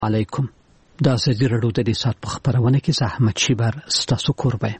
علیکم. دا ازادي راډیو د سات په خبرونه کې زحمت شیبر ستاسو کوربه.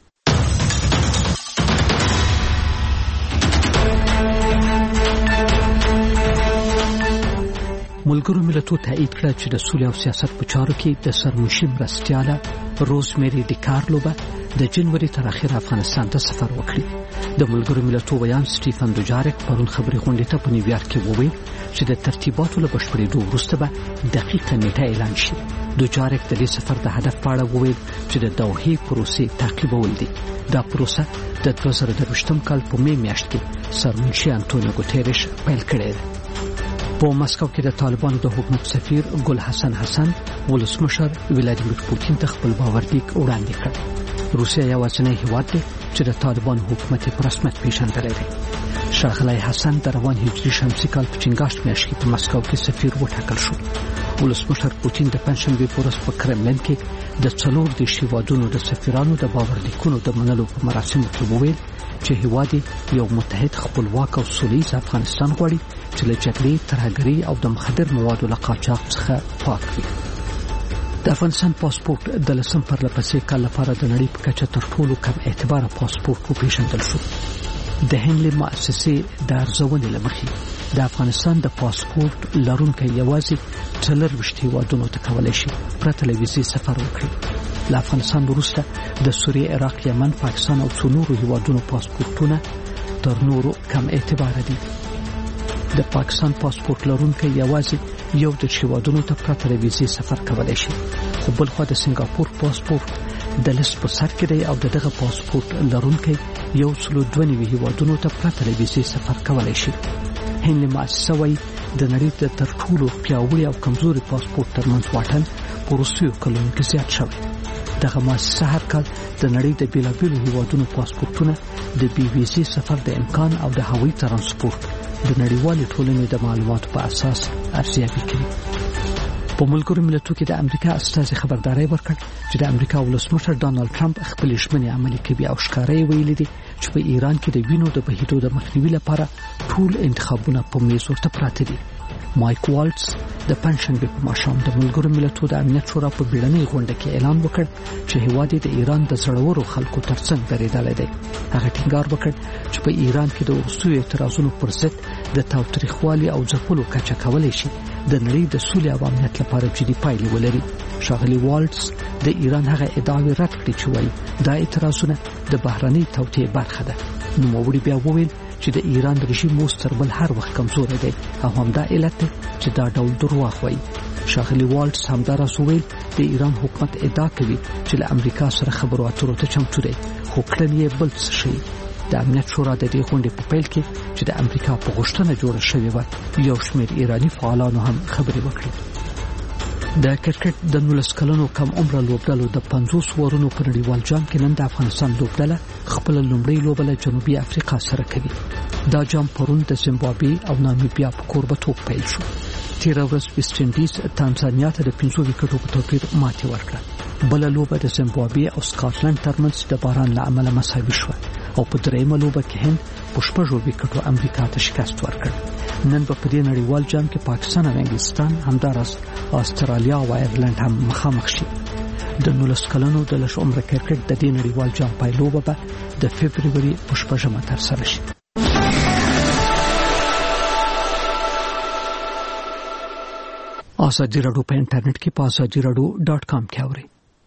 ملګرو ملتونو تایید کړ چې د سولې او سیاست په چارو کې د سرمشي مرستیاله روزمیری ډیکارلوبه د جنوري تر اخره افغانستان ته سفر وکړي. د ملګرو ملتونو ویان سټیفن دوجارک پرون خبري غونډه ته په نیویارک کې وویل چې د ترتیباتو له بشپړېدو وروسته به دقیقه نیټه اعلان شي. دوجارک د دې سفر د هدف په اړه وویل چې د دوحې پروسې تعقیبول دي. دا پروسه د 2023 کال په می میاشت کې سرمنشي انټونیو ګوتيريش پیل کړې ده. په مسکو کې د طالبانو د حکومت سفیر ګل حسن ولسمشر ولادیمیر پوتین ته خپل باوردیک وړاندې کړ. روسیا یوازینی هیواد دی چې د طالبانو حکومت په رسمیت پیژندلی دی. ښاغلی حسن د روان هجري شمسي کال په چنګاښت میاشت کې په مسکو کې سفیر وټاکل شو. ولسمشر پوتین د پنځشنبې په ورځ په کرملین کې د 40 هیوادونو د سفیرانو د باوردیکونو د منلو په مراسمو کې وویل چې هیواد یو متحد خپلواک او سولیز افغانستان غواړي چې له جګړې، ترهګرۍ او د مخدر موادو له قاچاق څخه پاک وي. د افغانستان پاسپورت د لسم پرلپسې کال لپاره د نړۍ په کچه تر ټولو کم اعتباره پاسپورت وپېژندل شو. د هنلي مؤسسې د ارزونې له مخې د افغانستان د پاسپورت لرونکي یوازې 24 هیوادونو ته کولی شي پرته له ویزې سفر وکړي. له افغانستان وروسته د سوریې، عراق، یمن، پاکستان او څو نورو هیوادونو پاسپورتونه تر نورو کم اعتباره دي. د پاکستان پاسپورت لرونکي یوازې 11 هیوادونو ته پرته له ویزې سفر کولی شي. خو بل خو د سنگاپور پاسپورت د لیست په سر کې دی او دغه پاسپورت لرونکي 192 هیوادونو ته پرته له ویزې سفر کولی شي. هنلي مؤسسه وايي د نړۍ د تر ټولو پیاوړي او کمزوري پاسپورت ترمنځ واټن په وروستیو کلونو کې زیات شوی. دغه مؤسسه هر کال د نړۍ د بیلابیلو هیوادونو پاسپورتونه د بي ویزې سفر د امکان او د هوایي ترانسپورت د نړیوالې ټولنې د معلوماتو په اساس ارزیابي کوي. په ملګرو ملتونو کې د امریکا استازي خبرداري ورکړ چې د امریکا ولسمشر ډانلډ ټرمپ خپل ژمنې عملي کوي او ښکارا یې ویلي دي چې په ایران کې د وینو د بهیدو د مخنیوي لپاره ټول انتخابونه په میز ورته پراته دي. مایک والټس د پنځشنبې په ماښام د ملګرو ملتونو د امنیت شورا په بیړنۍ غونډه کې اعلان وکړ چې هیواد د ایران د زړورو خلکو ترڅنګ درېدلی دی. هغه ټینګار وکړ چې په ایران کې د وروستیو اعتراضونو پر ضد د تاوتریخوالي او ځپلو کچه کولی شي د نړۍ د سولې او امنیت لپاره جدي پایلې ولري. ښاغلی والټس د ایران هغه ادعاوې رد کړې چې وایي دا اعتراضونه د بهرنۍ توطئې برخه ده. نوموړي بیا وویل چې د ایران رژیم اوس تر بل هر وخت کمزوری دی او همدا علت دی چې دا ډول درواغ وایي. ښاغلی والټس همداراز وویل د ایران حکومت ادعا کوي چې له امریکا سره خبرو اترو ته چمتو دی، خو کړنې بل څه شي. د امنیت شورا د دې غونډې په پیل کې چې د امریکا په غوښتنه جوړه شوې وه یو شمېر ایراني فعالانو هم خبرې وکړې. د کرکټ د 19 کلنو کم عمره لوبډلو د 50 ورونو په نړیوال جام کې نن د افغانستان لوبډله خپل لومړی لوبه له جنوبي افریقا سره کوي. دا جام پرون د زیمبابوې او نامیبیا په کوربتوب پیل شو. تیره ورځ ویسټ انډیز تانزانیا ته د 5 وکټو په توپیر ماتې ورکړه. بله لوبه د زیمبابوې او سکاټلند ترمنځ د باران له امله مساوي شوه او په دریمه لوبه کې هند په 6 وکټو امریکا ته شکست ورکړ. نن په دې نړیوال جام کې پاکستان او انګلستان همداراز استرالیا او آیرلند هم مخامخ شي. د 19 کلنو د لږ عمره کرکټ د دې نړیوال جام پایلوبه به د فبروري په 6 ترسره شي. ازادي راډیو په انټرنیټ کې په azadiradio.com کې اورئ.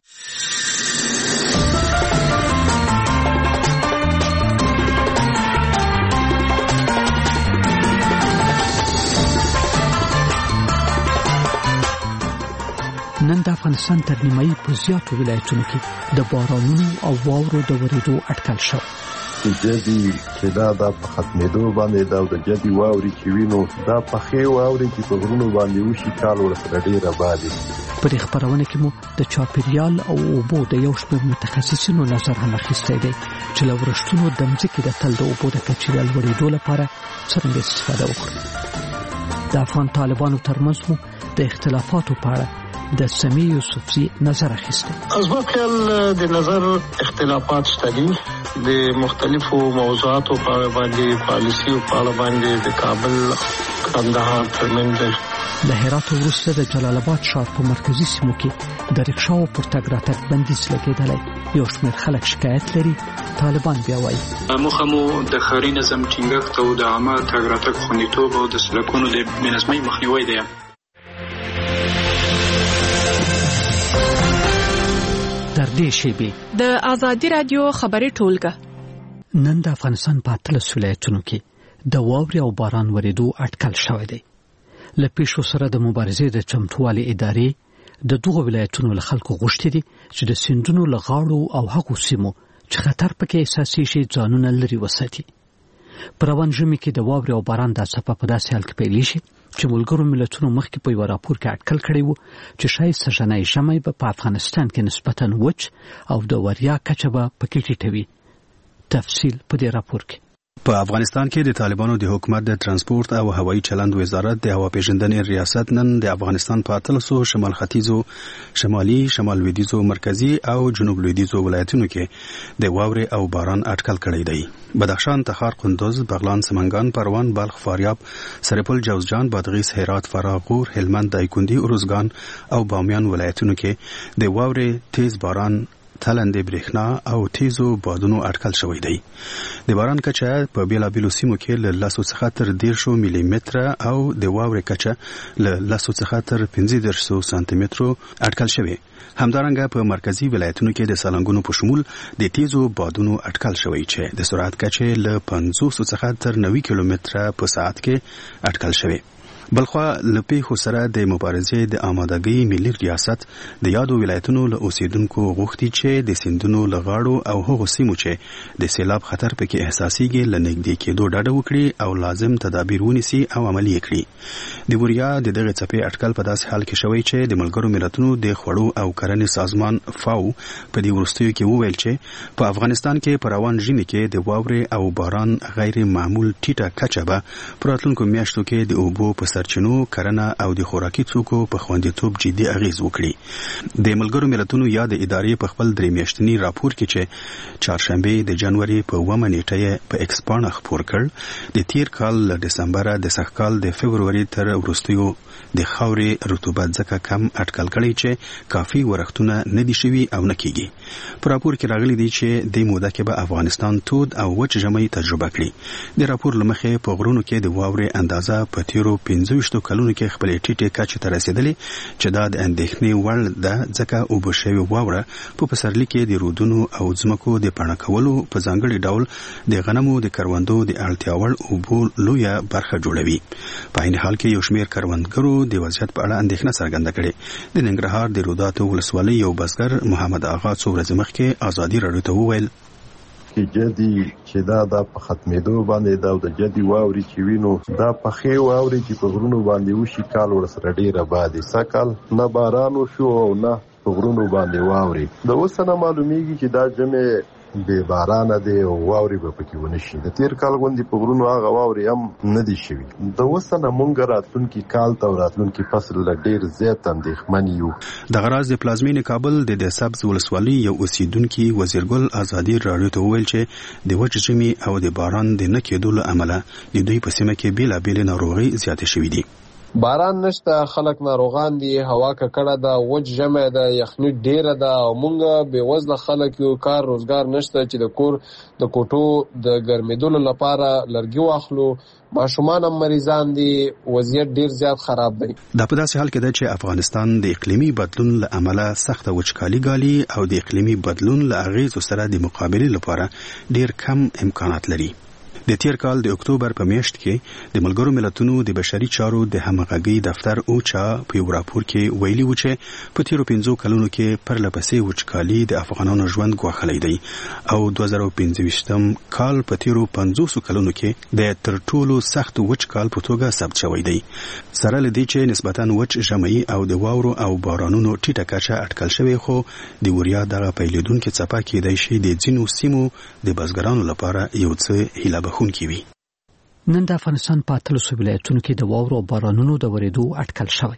نن د افغانستان تر نیمایي په زیاتو ولایتونو کې د بارانونو او واورو د ورېدو اټکل شو. جدي چې دا په ختمېدو باندې دا د جدي واوري چې وینو دا په خې واوري چې په غرونو باندې وشي کال ورسره ډېره بادي. په دې خبرونه کې مو د چاپیریال او اوبو د یو شمېر متخصصینو نظر هم اخیستی دی چې له ورښتونو د مځکې د تل د اوبو د کچې د لوړېدو لپاره څرنګه استفاده وکړو. د افغان طالبانو ترمنځ مو د اختلافاتو په اړه د سمیع یوسفزي نظر اخیسته. از ما خیال د نظر اختلافات شته دي د مختلفو موضوعاتو په اړه باندې، پالیسي او په اړه باندې د کابل کندهار ترمنځ دی. له هرات وروسته د جلال آباد ښار په مرکزي سیمو کې د رکشاو پر تګ راتګ بندیز لګېدلی. یو شمېر خلک شکایت لري. طالبان بیا وایي موخه مو د ښاري نظم ټینګښت او د عامه تګ راتګ خوندیتوب او د سړکونو د بېنظمۍ مخنیوی دی. تر دې شیبې د آزادي راډیو خبري ټولګه نن د افغانستان په 13 ولایتونو کې د واورې او باران ورېدو اټکل شوی دی. له پیښو سره د مبارزې د چمتووالي ادارې د دغو ولایتونو له خلکو غوښتي دي چې د سیندونو له غاړو او هغو سیمو چې خطر پکې احساسېږي ځانونه لرې وساتي. په روان ژمي کې د واورې او باران دا څپه په داسې حال کې پیلېږي چې ملګرو ملتونو مخکې په یوه راپور کې اټکل کړی و چې شاید سږنی ژمی به په افغانستان کې نسبتاً وچ او د وړیا کچه به پکې ټیټه وي. تفصیل په دې راپور کې. په افغانستان کې د طالبانو د حکومت د ترانسپورت او هوایي چلند وزارت د هوا پیژندنې ریاست نن د افغانستان په 13 شمال ختیځو، شمالي، شمال لویدیځو، مرکزي او جنوب لویدیځو ولایتونو کې د واورې او باران اټکل کړی دی. بدخشان، تخار، قندوز، بغلان، سمنګان، پروان، بلخ، فاریاب، سرپل، جوزجان، بادغیس، هرات، فراه، غور، هلمند، دایکنډي، ارزګان او بامیان ولایتونو کې د واورې، تیز باران، تلندې برېښنا او تیزو بادونو اټکل شوی دی. د باران کچه په بیلابیلو سیمو کې له 10 څخه تر 13 ملي متره او د واورې کچه له 10 څخه تر 15 سانتي مترو اټکل شوی. همدارنګه په مرکزي ولایتونو کې د سالنګونو په شمول د تیزو بادونو اټکل شوی چې د سرعت کچه له 50 څخه تر 90 کیلومتره په ساعت کې اټکل شوی. بلخوا لپیخو سره د مبارزې د آمادګۍ ملي ریاست د یادو ولایتونو له اوسیدونکو غوښتي چې د سیندونو له غاړو او هغو سیمو چې د سیلاب خطر پکې احساسېږي له نږدې کېدو ډډه وکړي او لازم تدابیر ونیسي او عملي کړي. د وریا د دغه څپې اټکل په داسې حال کې شوی چې د ملګرو ملتونو د خوړو او کرنې سازمان فاو په دې وروستیو کې وویل چې په افغانستان کې په روان ژمي کې د واورې او باران غیر معمول ټیټه کچه به په راتلونکو میاشتو کې د اوبو په سرچینو، کرنه او د خوراکي توکو په خوندیتوب جدي اغیز وکړي. د ملګرو ملتونو یا د ادارې په خپل 3 میاشتني راپور کې چې چهارشنبه د جنوري په 1 نیټه په ایکس باندې خپور کړ، د تیر کال له دسمبر د سږکال د فبروري تر وروستیو د خاورې رطوبت ځکه کم اټکل کړی چې کافي ورښتونه نه دي شوي او نه کیږي. په راپور کې راغلي دي چې د موده کې به افغانستان تود او وچ ژمی تجربه کړي. د راپور لمخې په غرونو کې د واورې اندازه په تیرو 15 کلونو کې خپلې ټیټې کچې ته رسیدلې چې دا د اندېښنې وړ ده ځکه اوبه شوې واوره په پسرلي کې د رودونو او ځمکو د پاڼه کولو په ځانګړي ډول د غنمو د کروندو د اړتیا وړ اوبو لویه برخه جوړوي. په عین حال کې یو شمېر کروندګرو د وضعیت په اړه اندېښنه څرګنده کړې. د ننګرهار د روداتو ولسوالۍ یو بزګر محمد آغا څو ورځې مخکې ازادي راډیو ته وویل چې جدي چې دا په ختمېدو باندې دا د جدي واوري چې وینو دا په خې واوري چې په غرونو باندې وشي کال ورسره ډیره بادي سکل نه باران وشو او نه په غرونو باندې واوري. د اوسنه معلومیږي چې دا جمع به باران دی او واوري به پکې ونشي. د تیر کال غوندي په غرونو هغه واوري هم نه دي شوي. د اوسنه مونږ راتلونکي کال ته راتلونکي فصل له ډیر زیات اندېښمن یو. د غراز د پلازمینې کابل د سبز ولسوالۍ یو اوسیدونکي وزیرګل ازادي راډیو ته وویل چې د وچ ژمي او د باران د نه کېدو له امله د دوی په سیمه کې بیلابېلې ناروغۍ زیاتې شوې دي. باران نشته، خلک ناروغان دي، هوا ککړه ده، وچ ژمی ده، یخني ډیره ده او مونږ بې وزله خلک یو، کار روزګار نشته چې د کور د کوټو د ګرمېدلو لپاره لرګي واخلو. ماشومان هم مریضان دي، وضعیت ډیر زیات خراب دی. دا په داسې حال کې ده چې افغانستان د اقلیمي بدلون له امله سخته وچکالي ګالي او د اقلیمي بدلون له اغیزو سره د مقابلې لپاره ډیر کم امکانات لري. د تیر کال د اکتوبر په میاشت کې د ملګرو ملتونو د بشري چارو د همغږۍ دفتر اوچا په یو راپور کې ویلي و چې په تیرو 15 کلونو کې پرلپسې وچکالي د افغانانو ژوند ګواښلی دی او 2015 کال په تیرو 50 کلونو کې د تر ټولو سخت وچ کال په توګه ثبت شوی دی. سره له دې چې نسبتاً وچ ژمی او د واورو او بارانونو ټیټه کچه اټکل شوی، خو د وریا دغه پیلېدونکې څپه کېدای شي د ځینو سیمو د بزګرانو لپاره یو څه هیله بخونکې وي. نن د افغانستان په 13 ولایتونو کې د واورو او بارانونو د ورېدو اټکل شوی.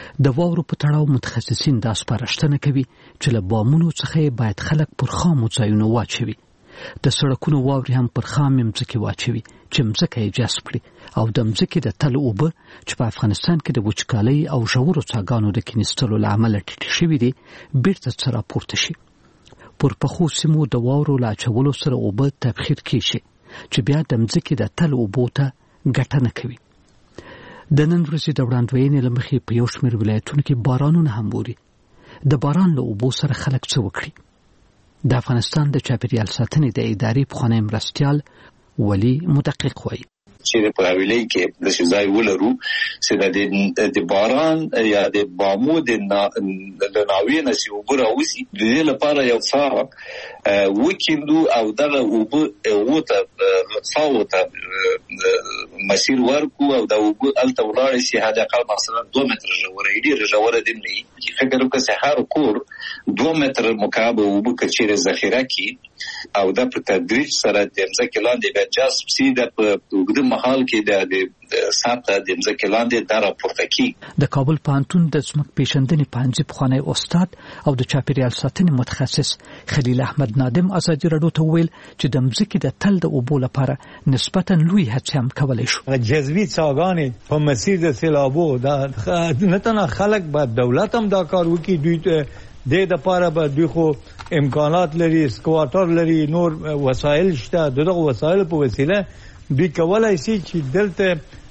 د واورو په تړاو متخصصین دا سپارښتنه کوي چې له بامونو څخه باید خلک پر خامو ځایونو واچوي. د سړکونو واورې هم پر خامې مځکې واچوي چې مځکه یې جذب کړي او د مځکې د تل اوبه چې په افغانستان کې د وچکالۍ او ژورو څاګانو د کینستلو له امله ټیټې شوي دي بیرته څه راپورته شي. پر پخو سیمو د واورو له اچولو سره اوبه تبخیر کیږي چې بیا د مځکې د تل اوبو ته ګټه نه کوي. د نن ورځې د وړاندوینې له مخې په یو شمېر ولایتونو کې بارانونه هم ووري. د باران له اوبو سره خلک څه وکړي؟ د افغانستان د چاپیریال ساتنې د ادارې پخوانی مرستیال ولی مدقق وایي چې په حواله کې د شزای ولرو چې د باران یا د بامو د ناوې نشي وبره اوسي د دې لپاره یو څاګ وکیندو او دغه وبو وته څاوته مسیر ورکو او د وبو الته ولاړ شي هدا قال مثلا 2 متر جوړه ډیر جوړه دي نه فکر وکړه سحر کور 2 متر مکعب وبو کچېره ذخیره کی او د په تدریج سره د ځمکې لاندې به جذب سي د وګړو محل کې د ساته د ځمکې لاندې د راپورته کی. د کابل پوهنتون د ځمک پیژندنې پوهنځي پخوانی استاد او د چاپیریال ساتنې متخصص خلیل احمد نادم ازادي راډیو ته ویل چې د ځمکې د تل د اوبو لپاره نسبتا لوی هڅې هم کولای شو. جذبي څاګانې په مسیر د سیلابو د نه تنه خلک به دولت هم دا کار وکړي دوی د لپاره به دوی خو امکانات لري سکواتر لري نور وسایل شته دغه وسایل په وسیله دوی کولای شي چې دلته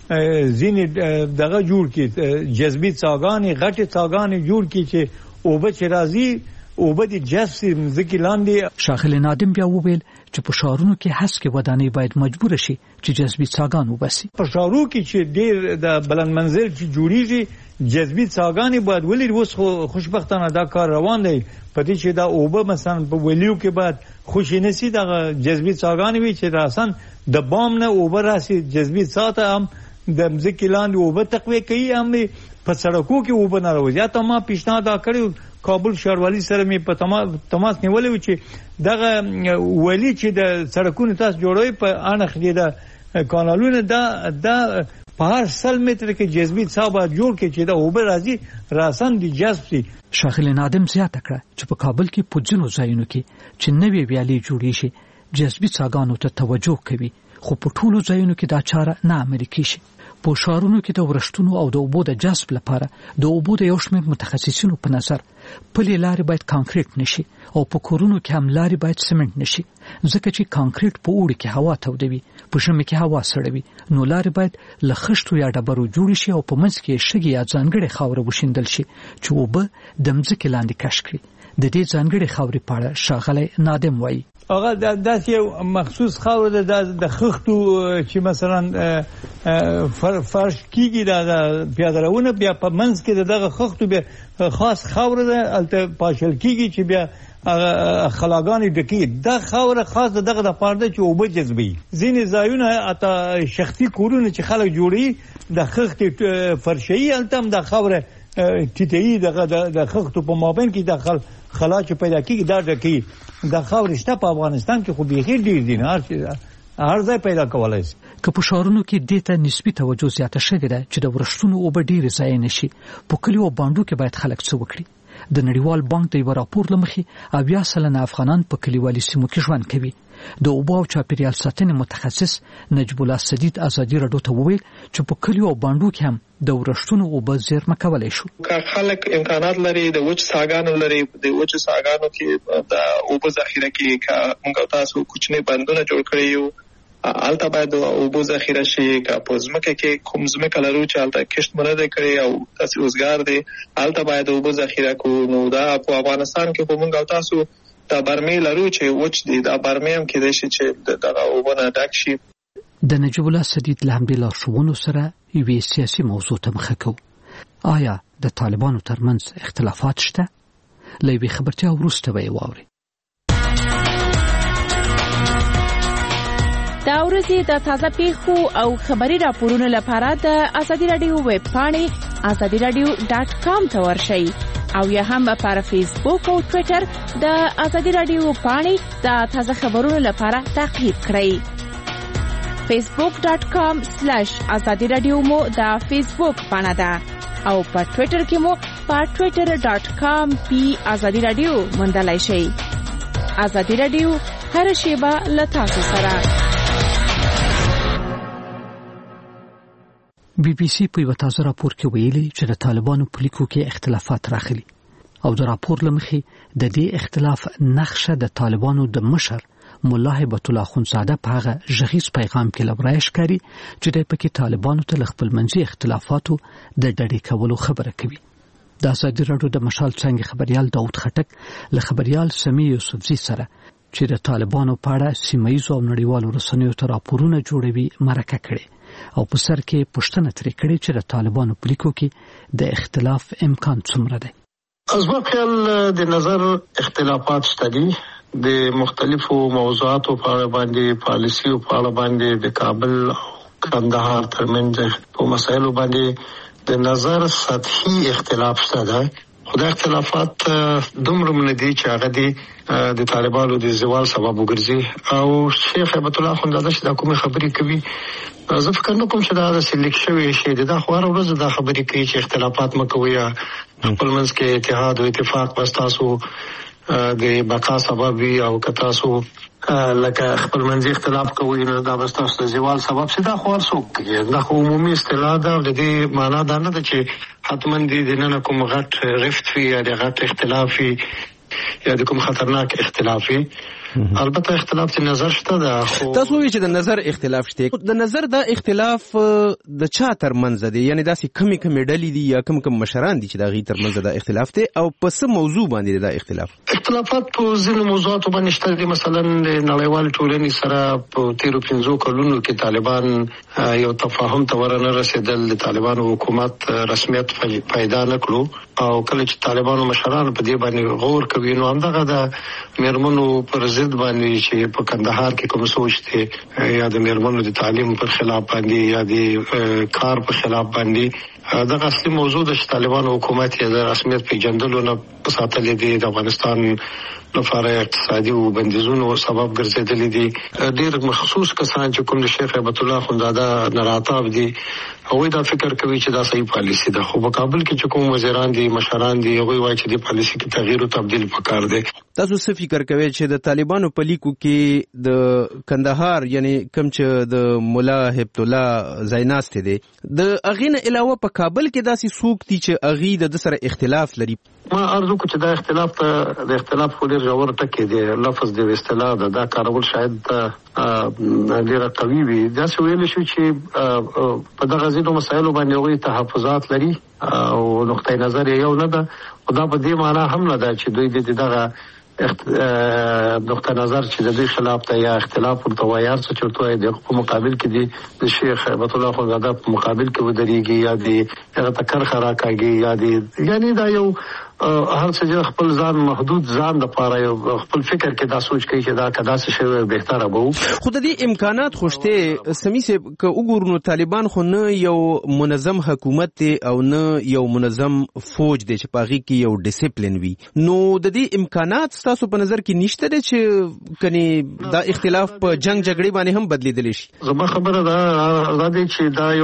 زین دغه جوړ کی جذبي څاګانې غټي څاګانې جوړ کی چې اوبه چې راځي اوبه د جذب ځکه لاندې. شاخل نادم بیا وویل چې په شهرونو کې هڅې ودانۍ باید مجبور شي چې جذبي څاګان وباسي. په شهرو کې چې ډېر د بلند منزل چې جوړیږي جذبي څاګانې باید ولې اوس خوشبختانه دا کار روان دی په دې چې دا اوبه مثلا په ولیو کې باید خوشی نسی دا جذبي څاګانې وي چې راسن د بام نه اوبه راسي جذبي ساته هم د مځکې لاندې اوبه تقویه کوي هم په سړکو کې اوبه نه راوځي. یا ته ما پیشنهاد کړی کابل ښاروالي سره می په تماس نیولې و چې دغه ولی چې د سړکونو تاسو جوړوي په انخ دي د کانالونو دا په هر 100 متر کې جذبي څاګه جوړ کې چې دا اوبه راځي راسن دي جذب شي. شاخل نادم زیاته کړه چې په کابل کې په ځینو ځایونو کې چې نوې ویالې جوړې شي جذبي څاګانو ته توجه کوي خو په ټولو ځایونو کې دا چاره نه عملي کیږي. په شهرونو کې د ورښتونو او د اوبو د جذب لپاره د اوبو د یو شمېر متخصصینو په نظر پلي لارې باید کانکریټ نشي او په کورونو کې هم لارې باید سمنټ نشي ځکه چې کانکریټ په اوړي کې هوا تودوي په ژمي کې هوا سړوي نو لارې باید له خښتو یا ډبرو جوړ شي او په منځ کې شګې یا ځانګړې خاوره وشیندل شي چې اوبه د مځکې لاندې کش کړي. د دې ځانګړې خاورې په اړه شاغلی نادم وایي هغه داسې یو مخصوص خاوره ده د خښتو چې مثلا فرش کیږي د پیاده‌روونه بیا په منځ کې دغه خښتو بیا خاص خاوره ده الته پاشل کیږي چې بیا خلاګانې ډکی دا خاوره خاص دغه د پاره چې اوبه جذبي. ځینې ځایونه اته شخصي کورونه چې خلک جوړي د خښتې فرشي الته د خاوره ټیټي دغه د خښتو په مابین کې داخل خلا چې پیدا کیږي دا ډکی د خاورې شته په افغانستان کې خو بيخي ډیر دي نه هر ځای پیدا کولای شي. که په شهرونو کې دته نسبی توجه زیاته شوې ده چې د ورښتونو اوبه ډیر ځای نشي په کلیو باندې کې باید خلک څه وکړي. د نړیوال بانک د یو راپور لمخې 80% افغانان په کلیوالي سیمو کې ژوند کوي. د اوبو او چاپیریال ساتنې متخصص نجیب الله سدید ازادي راډیو ته وویل چې په کلیو باندې کې هم د ورښتونو اوبه زیرمه کولای شو. که خلک امکانات لري د وچ ساګانو لري د وچ ساګانو کې د اوبو ذخیره کې کا موږ تاسو کوچنی بندونه جوړ کړی یو الته باید اوبو ذخیره شي که په ځمکه کې کوم ځمکه لرو چې الته کښت مرده کړی او تاسو روزګار دی الته باید اوبو ذخیره کو نو دا په افغانستان کې موږ تاسو دا برمې لرو چې وچ دي دا برمې هم کېدای شي چې دغه اوبه نه ډک شي. د نجیب الله سدید له همدې لارښوونو سره یوې سیاسي موضوع ته مخه کوو. آیا د طالبانو ترمنځ اختلافات شته؟ له یوې خبرتیا وروسته به یې واورئ. دا ورځې د تازه پیښو او خبري راپورونو لپاره د ازادي رادیو ویب پاڼې azadiradio.com ته ورشئ او یا هم پر فیسبوک او ټوئیټر د ازادي رادیو پاڼې د تازه خبرونو لپاره تعقیب کړئ. facebook.com/azadiradio مو د فیسبوک پاڼه ده او په ټوئیټر کې مو په twitter.com/azadiradio موندلای شئ. ازادي رادیو هر شیبه له تاسو سره. بي بي سي په یو تازه راپور کې ویلي چې د طالبانو په لیکو کې اختلافات راغلي او د راپور لمخې د دې اختلاف نقشه د طالبانو د مشر مولا هیبت الله خونزاده په هغه ژغیز پیغام کې لبرایش کوي چې د پکې طالبانو ته خپل منځي اختلافاتو د ډډې کولو خبره کوي. د ازادي راډیو د مشال څنګه خبريال داود خټک له خبريال سمی یوسفزي سره چې د طالبانو په اړه سیمایي او نړیوالو رسنیو ته راپورونه جوړوي مرکه کړي او په سر کې پښتنه ترې کړې چې د طالبانو په لیکو کې د اختلاف امکان څومره دی. از ما خیال د نظر اختلافات شته دي د مختلفو موضوعاتو په اړه باندې پالیسي او په اړه باندې د کابل او کندهار ترمنځ په مسایلو باندې د نظر سطحي اختلاف شته ده. خدای اختلافات دومره مندي چې هغه دي د طالبانو د زوال سبب وګرځي او شیخ هیبت الله خونزاده چې دا کومه خبرې کوي زه فکر نه کوم چې دا سلیک شوی شي دا خو هر ورځ دا خبرې کوي چې اختلافات مکوي خپل منځ کې اتحاد او اتفاق وستاسو د بقا سبب وي او کتاسو لکه خپل منځي اختلاف کوي نو دا وستاسو د زوال سبب شي دا خو څوک دا خو عمومي اصطلاح ده د دې معنا دا نه ده چې حتما دې نه کوم غټ رفت وي یا د غټ اختلاف وي یا د کوم خطرناک اختلاف وي. البته اختلاف د نظر شته ده خو تاسو وی چې د نظر اختلاف شته د نظر دا اختلاف د چا ترمنځ دی یعنی داسې کمی ډلې دي یا کم مشران دي چې دا غي ترمنځ دا اختلاف دی او په څه موضوع باندې دا اختلافات په ځینو موضوعاتو باندې شته دي. مثلا د نړیوال ټولنې سره په 13 کلونو کې طالبان یو تفاهم ته ورنه رسیدل د طالبانو حکومت رسمیت پیدا نکړو او کله چې طالبانو مشران په دې باندې غور کوي نو همدغه د میرمنو پر ضد باندې چې په کندهار کې کوم سوچ ته یا د میرمنو د تعلیم پر خلاف باندې یا د کار په خلاف باندې دا اصلي موضوع د طالبانو حکومت یې د رسمیت پیژندلو نه ساتلې دي د افغانستان لپاره اقتصادي او بندیزونو سبب ګرځېدلې دي. ډېر مخصوص کسان چې کوم د شیخ هیبت الله خونزاده ناراتاب دي او دا فکر کوي چې دا صحیح پالیسی ده خو په کابل کې چې کوم وزیران دي مشران دي هغه وایي چې د پالیسی کې تغییر او تبديل پکار دي. تاسو څه فکر کوئ چې د طالبانو په لیکو کې د کندهار یعنی کوم چې د مولا هیبت الله زیناست دي د اغین علاوه په کابل کې داسې څوک دي چې اغي د سره اختلاف لري؟ ما ارزو چې دا اختلاف د اختلاف خو ډیر ژور ټکی دی لفظ د اصطلاح دا کارول شاید ډیر قوي وي دا څه ویل شو چې په دغه ځینو مسایلو باندې وي تحفظات لري او نقطه نظر یو نه ده او دا په دې معنی هم نه ده چې دوی دغه نقطه نظر چې د دوی خلاف ته یا اختلاف ورته وایي څه چورته دی په مقابل کې دی د شیخ هیبت الله خونزاده په مقابل کې ودرېږي یا دی هغه تکر خراکاږي یا دی یعنی دا یو هر څه خپل ځان محدود ځان د پاره یو خپل فکر کې دا سوچ کوي چې دا کدا څه شی بهتره وو. خو د دې امکانات خوشته سمیسه ک وګورنو طالبان خو نه یو منظم حکومت دی او نه یو منظم فوج دی چې پاغي کې یو ډیسپلین وي نو د دې امکانات تاسو په نظر کې نشته دی چې کني دا اختلاف په جنگ جګړې باندې هم بدلیدل شي؟ زما خبره دا دی چې دا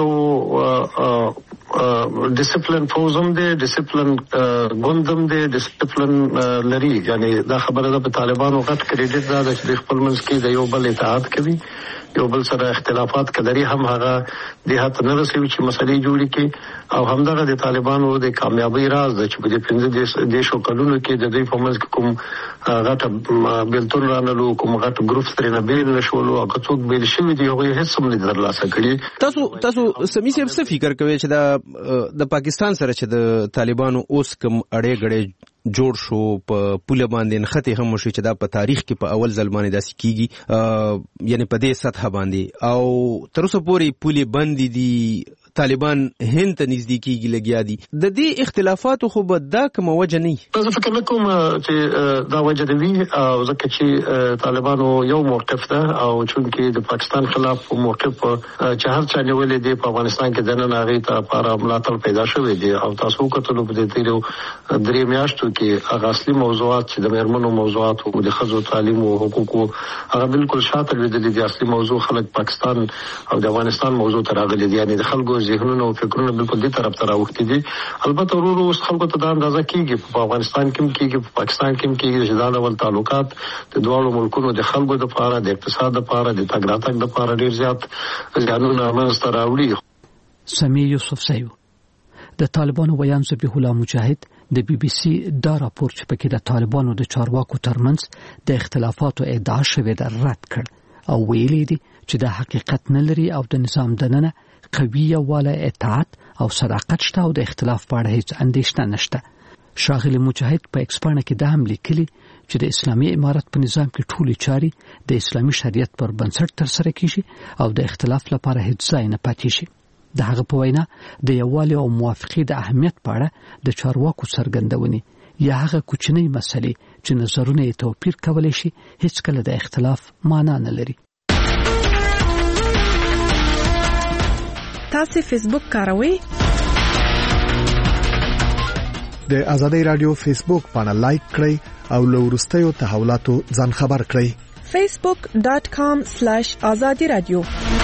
یو ډیسپلین فوزم دی ډیسپلین ګوندم دی ډیسپلین لري یعنی دا خبره ده په طالبانو غټ کریډټ دا چې خپل منځ کې د یو بل اطاعت کوي یو بل سره اختلافات کلري هم هغه د هڅه نه رسوي چې مسلې جوړي کې او همدغه د طالبانو د کامیابی راز د چې په 15 دیشو کلونو کې د دوی په منځ کې کوم غټ بیلتون رانلو کوم غټ ګروپ سره نه بیل نشولو او څوک بیل شوی دی هغه هیڅ هم نه درلاسه کړي. تاسو سمیسه څه فکر کوئ چې د پاکستان سره چې د طالبانو اوس کوم اړې غړې جوړ شو په پوله باندې نخته هم شو چې دا په تاریخ کې په اول ځل باندې داسې کیږي یعنی په دې سطح باندې او تر اوسه پورې پوله بند دي طالبان هند ته نږدې کیږي لګیا دي د دې اختلافاتو خو به دا کوم وجه نه زه فکر کوم چې دا وجه دی او ځکه چې طالبانو یو موقف ده او چې د پاکستان خلاف موقف چې هر چا نیولې دی په افغانستان کې د نن هغه ته لپاره ملاتړ پیدا شوی دی او تاسو کتلو په دې تیرو درې میاشتو کې هغه اصلي موضوعات چې د میرمنو موضوعات او د ښځو تعلیم او حقوقو هغه بالکل شاته لیدل دي اصلي موضوع خلک پاکستان او د افغانستان موضوع ته راغلي دي یعنی د خلکو ذهنونه او فکرونه بالکل دې طرف ته راوختي دي. البته ورو اوس خلکو ته دا اندازه کیږي په افغانستان کې کیږي په پاکستان کې کیږي چې دا ډول تعلقات د دوه ملکونو د خلکو لپاره د اقتصاد لپاره د تګ راتګ لپاره ډیر زیات ځانونه منځته راوړي. سمیع یوسفزی د طالبانو ویان ذبیح الله مجاهد د بي بي سي دا راپور چې پکې د طالبانو د چارواکو ترمنځ د اختلافاتو ادعا شوې ده رد کړ او ویلي دي چې د حقیقت نه لري او د نظام دننه قوي یووالی اطاعت او صداقت شته او د اختلاف په اړه هیڅ اندېښنه نشته. ښاغلي مجاهد په ایکس پاڼه کې دا هم لیکلي چې د اسلامي امارت په نظام کې ټولې چارې د اسلامي شریعت پر بنسټ ترسره کیږي او د اختلاف لپاره هیڅ ځای نه پاتې شي. د هغه په وینا د یووالي او موافقې د اهمیت په اړه د چارواکو څرګندونې یا هغه کوچنۍ مسلې چې نظرونه یې توپیر کولی شي هیڅ کله د اختلاف معنا نه لري. تاسو فیسبوک کاروئ؟ د آزادۍ رادیو فیسبوک باندې لایک کړئ او له وروستیو تحولاتو ځان خبر کړئ. facebook.com/azadi-radio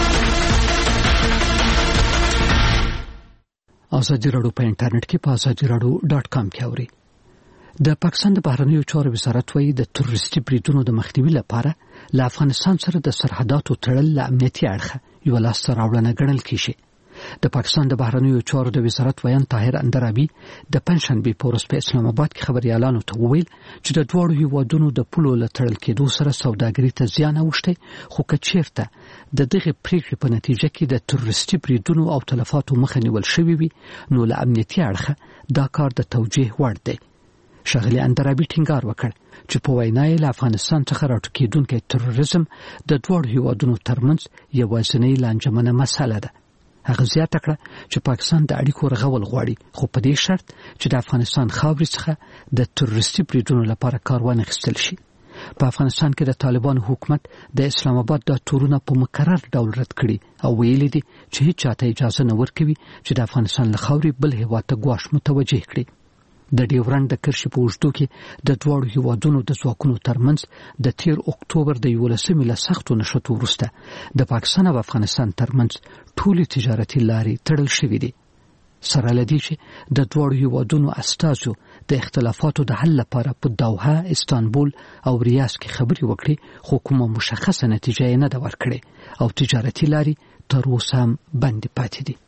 آزادي رادیو په انټرنیټ کې په azadi-radio.com کې اوري. د پاکستان د بهرنیو چارو وزارت وایي د تروریستي بریدونو د مخنیوي لپاره له افغانستان سره د سرحداتو تړل له امنیتي اړخه یو لاسته راوړنه ګڼل کیږي. د پاکستان د بهرنیو چارو د وزارت ویان طاهر اندرابي د پنځشنبې په ورځ په اسلام آباد کې خبريالانو ته وویل چې د دوه هیوادونو د پولو له تړل کېدو سره سوداګري ته زیان اوښتي، خو کچیرته د دغه پریکړې په نتیجه کې د تروریستي بریدونو او تلفاتو مخه نیول شوې وي نو له امنیتي اړخه دا کار د توجیه وړ دی. ښاغلي اندرابي ټینګار وکړ چې په وینا یې له افغانستان څخه راټوکېدونکی تروریزم د دوه هیوادونو ترمنځ یوازینۍ لانجمنه مسله ده. هغه زیاته کړه چې پاکستان د اړیکو رغول غواړي، خو په دې شرط چې د افغانستان خاورې څخه د تروریستي بریدونو لپاره کار وانخیستل شي. په افغانستان کې د طالبانو حکومت د اسلام آباد د تورونه په مکرر ډول رد کړي او ویلي دي چې هیڅ چاته اجازه نه ورکوي چې د افغانستان له خاورې بل هیواد ته ګواښ متوجه کړي. د ډیورنډ د کرښې په اوږدو کې د دوه هیوادونو د ځواکونو ترمنځ د 13 اکتوبر د 11 له سختو نښتو وروسته د پاکستان او افغانستان ترمنځ ټولې تجارتي لارې تړل شوې دي. سره لدی چې د دوه هیوادونو استازو د اختلافاتو د حل لپاره په دوحه، استانبول او ریاض کې خبرې وکړي، خو کومه مشخصه نتیجه یې نه ده ورکړې او تجارتي لارې تر اوسه هم بندې پاتې دي.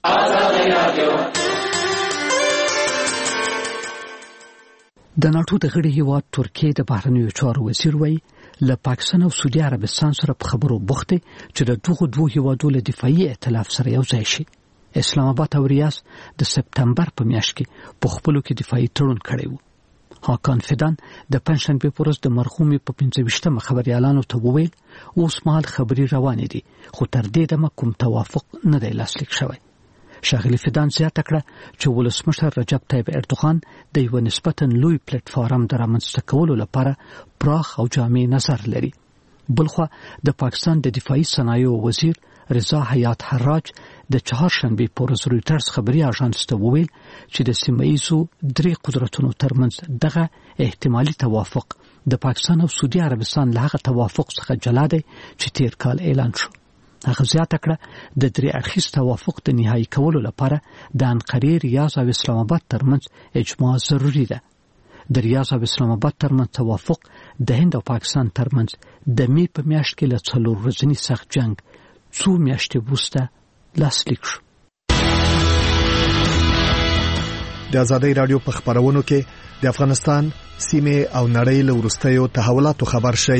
د ناټو د غړي هیواد ترکیه د بهرنیو چارو وزیر وایي له پاکستان او سعودي عربستان سره په خبرو بوخت دي چې د دغو دوه هیوادو له دفاعي ائتلاف سره یو ځای شي. اسلام آباد او ریاض د سپتمبر په میاشت کې په خپلو کې دفاعي تړون کړی و. هاکان فیدان د پنځشنبې په ورځ د مرحومې په 25مه خبريالانو ته وویل اوس مهال خبري روانې دي، خو تر دې دمه کوم توافق نه دی لاسلیک شوی. ښاغلي فیدان زیاته کړه چې ولسمشر رجب طیب اردوغان د یو نسبتاً لوی پلیټ فارم د رامنځته کولو لپاره پراخ او جامع نظر لري. بلخوا د پاکستان د دفاعي صنایعو وزیر رضا حیات حراج د چهارشنبې په ورځ رویټرز خبري اژانس ته وویل چې د سیمه‌ایزو درې قدرتونو ترمنځ دغه احتمالي توافق د پاکستان او سعودي عربستان له هغه توافق څخه جلا دی چې تیر کال اعلان شو. هغه زیاته کړه د درې اړخیز توافق د نهایی کولو لپاره د انقرې، ریاض او اسلام آباد ترمنځ اجماع ضروری ده. د ریاض او اسلام آباد ترمنځ توافق د هند او پاکستان ترمنځ د می په میاشت کې له 4 ورځني سخت جنگ څو میاشتې وروسته لاسلیک شو. د آزادۍ رادیو په خبرونو کې د افغانستان سیمه او نړۍ له وروستیو تحولاتو خبر شي.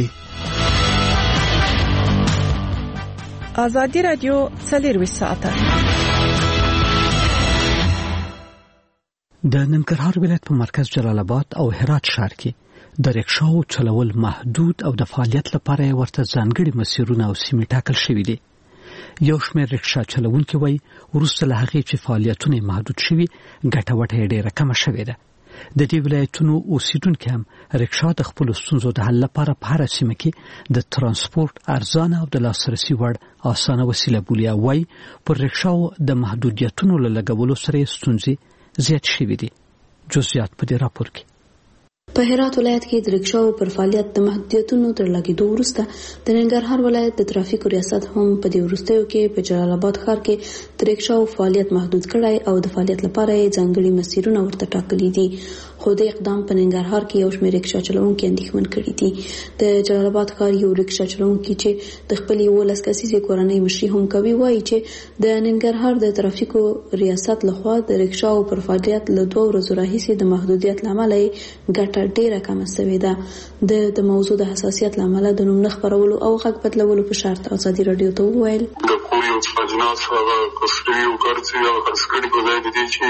آزادي رادیو 24 ساعته. د ننګرهار ولایت په مرکز جلال آباد او هرات ښار کې د رکشاو چلول محدود او د فعالیت لپاره ورته ځانګړي مسیرونه او سیمې ټاکل شوې دي. یو شمېر رکشا چلونکي وایي وروسته له هغې چې فعالیتونه محدود شوي ګټه وټه یې ډېره کمه شوې ده. د دې ولایتونو اوسیدونکي هم رکشا د خپلو ستونزو د حل لپاره په هره سیمه کې د ترانسپورت ارزانه او د لاسرسي وړ اسانه وسیله بولي او وایي پر رکشاو د محدودیتونو له لګولو سره ستونزې زیات شوي دي. جزئیات په دې راپور کې. په هرات ولایت کې د رکشاو پر فعالیت د محدودیتونو تر لګیدو وروسته د ننګرهار ولایت د ترافیکو ریاست هم په دې وروستیو کې په جلال آباد ښار کې د رکشاو فعالیت محدود کړای او د فعالیت لپاره یې ځانګړي مسیرونه ورته ټاکلي دي. خو د اقدام په ننګرهار کې یو شمېر رکشا چلوونکي اندېښمن کړي دي. د جلال آباد ښار یو رکشا چلوونکي چې د خپل 11 کسیزې کورنۍ مشري هم کوي وایي چې د ننګرهار د ترافیکو ریاست لخوا د رکشاو پر فعالیت له 2 ورځو راهیسې د محدودیت لامل ګټه ډیره کمه شوې ده. د موضوع د حساسیت لامل د نوم نه خبرولو او غږ بدلولو په شرط ازادي رادیو ته وویل د کوریو اجناس هغه کسری او ګرځي او خرڅکړي په ځای دي چې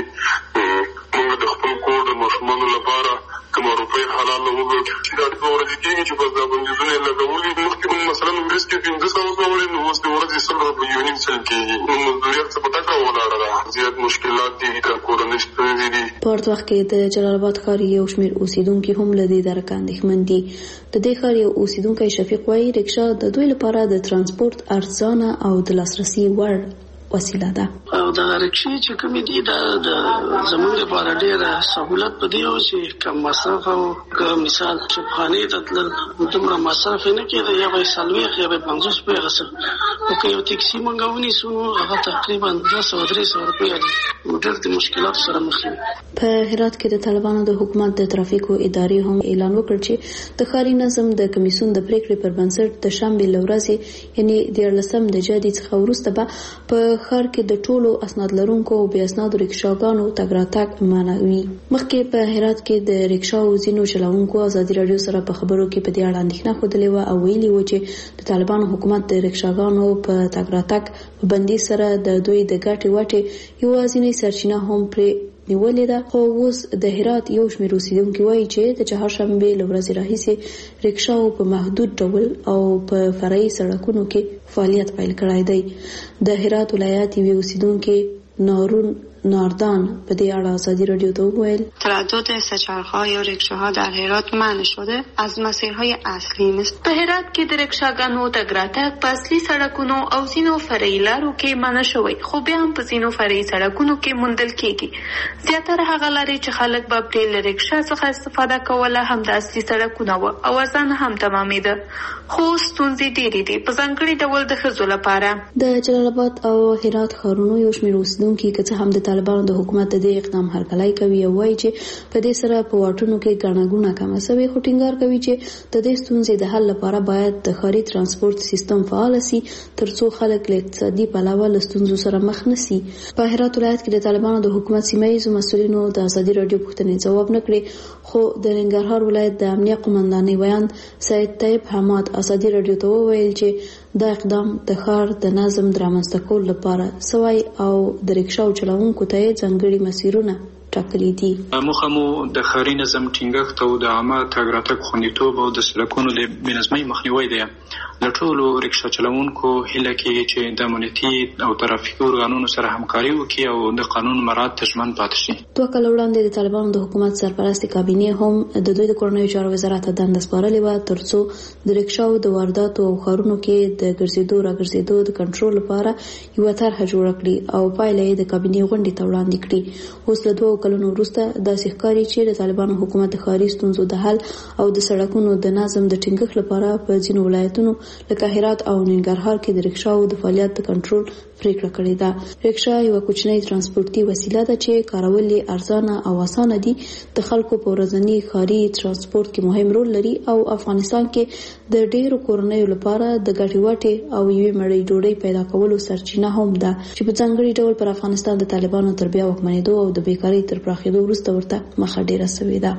موږ د خپل کور د ماشومانو لپاره کوم روپۍ حلال وګورو چې دا د ورځې کې چې په ځای باندې زونه لګولې مخکې مثلا ورځ کې 1500 ډالر نو اوس د ورځې 100 یونیم چل کېږي نو مزدوريت څه پټه کوله ده زیات مشکلات دي د کورنۍ ستونزې دي. په ورته وخت کې د جلال آباد ښار یو شمېر اوسیدونکي هم له دې درکه اندېښمن دي. د دې ښار یو اوسیدونکی شفیق وایي رکشا د دوی لپاره د ترانسپورت ارزانه او د لاسرسي وړ وسیله ده. او د رکشې چې کومې دي د زموږ لپاره ډېره سهولت په دی او چې کم مصرف او مثال چپخانې ته تلل دومره مصرف نه کېده یا به 40 یا به 50 روپۍ غسل او که یو ټکسي موږ ونیسو نو هغه تقریبا 200-300 روپۍ دي. ډېر د مشکلاتو سره مخ دي. په هرات کې د طالبانو د حکومت د ترافیکو ادارې هم اعلان وکړ چې د ښاري نظم د کمیسیون د پریکړې پر بنسټ د شنبې له ورځې یعنی 13 د جدي څخه وروسته به په ښار کې د ټولو اسناد لرونکو او بې اسنادو رکشاګانو تګ راتګ منع وي. مخکې په هرات کې د رکشاو ځینو چلوونکو ازادي رادیو سره په خبرو کې په دې اړه اندېښنه ښودلې وه او ویلي و چې د طالبانو حکومت د رکشاګانو په تګ راتګ په بندي سره د دوی د ګټې وټې یوازینۍ سرچینه هم پرې نیولې ده. خو اوس د هرات یو شمېر اوسیدونکي وایي چې د چهارشنبې له ورځې راهیسې رکشاو په محدود ډول او په فرعي سړکونو کې فعالیت پیل کړی دی. د هرات ولایت یو اوسیدونکي نارون ناردان په دې اړه ازادي رادیو ته وویل تردد سه‌چرخ‌ها یا رکشاها در هرات منع شده از مسیرهای اصلی مثل په هرات کې د رکشاګانو تګ راتګ په اصلي سړکونو او ځینو فرعي لارو کې منع شوی خو بیا هم په ځینو فرعي سړکونو کې موندل کېږي. زیاتره هغه لارې چې خلک به پرې له رکشا څخه استفاده کوله هم د اصلي سړکونه وو او ازانه هم تمامېده خو ستونزې ډېرې دي په ځانګړي ډول د ښځو لپاره. د جلال آباد او هرات ښارونو یو شمېر اوسیدونکي که څه هم د طالبانو د حکومت د اقدام هرکلی کوي او وایي چې په دې سره په واټونو کې ګڼه ګوڼه کمه شوې خو ټینګار کوي چې د دې ستونزې د حل لپاره باید د ښاري ترانسپورت سیستم فعال شي ترڅو خلک له اقتصادي پلوه له ستونزو سره مخ نشي. په هرات ولایت کې د طالبانو د حکومت سیمه ییزو مسؤلینو د ازادي رادیو پوښتنې ځواب نه کړې خو د ننګرهار ولایت د امنیه قومندانۍ ویاند سید طیب حماد ازادي رادیو ته وویل چې دا اقدام د ښار د نظم د رامنځته کولو لپاره سوی او د رکشاو چلوونکو ته ځانګړي مسیرونه ټاکلي دي. موخه مو د ښاري نظم ټینګښت او د عامه تګ راتګ خوندیتوب او د سړکونو د بېنظمۍ مخنیوی دی. له ټولو رکشا چلوونکو هیله کېږي چې د امنیتي او ترافیکي ارګانونو سره همکاري وکړي او د قانون مراعات ته ژمن پاتې شي. 2 کاله وړاندې د طالبانو د حکومت سرپرستي کابینې هم د دوی د کورنیو چارو وزارت ته دنده سپارلې وه ترڅو د رکشاو د وارداتو او ښارونو کې د ګرځېدو راګرځېدو د کنټرول لپاره یوه طرحه جوړه کړي او پایله یې د کابینې غونډې ته وړاندې کړي. اوس له 2 کلونو وروسته داسې ښکاري چې د طالبانو حکومت د ښاري ستونزو د حل او د سړکونو د نظم د ټینګښت لپاره په ځینو ولایتونو لکه هرات او ننګرهار کې د رکشاو د فعالیت د کنټرول پریکړه کړې ده. رکشا یو کوچنی ترانسپورتي وسیله ده چې کارول یې ارزانه او اسانه دي. د خلکو په ورځني ښاري ترانسپورت کې مهم رول لري او افغانستان کې د ډېرو کورنیو لپاره د ګټې وټې او یوې مړۍ ډوډۍ پیدا کولو سرچینه هم ده چې په ځانګړي ډول پر افغانستان د طالبانو تر بیا واکمنېدو او د بیکارۍ تر پراخېدو وروسته ورته مخه ډېره شوې ده.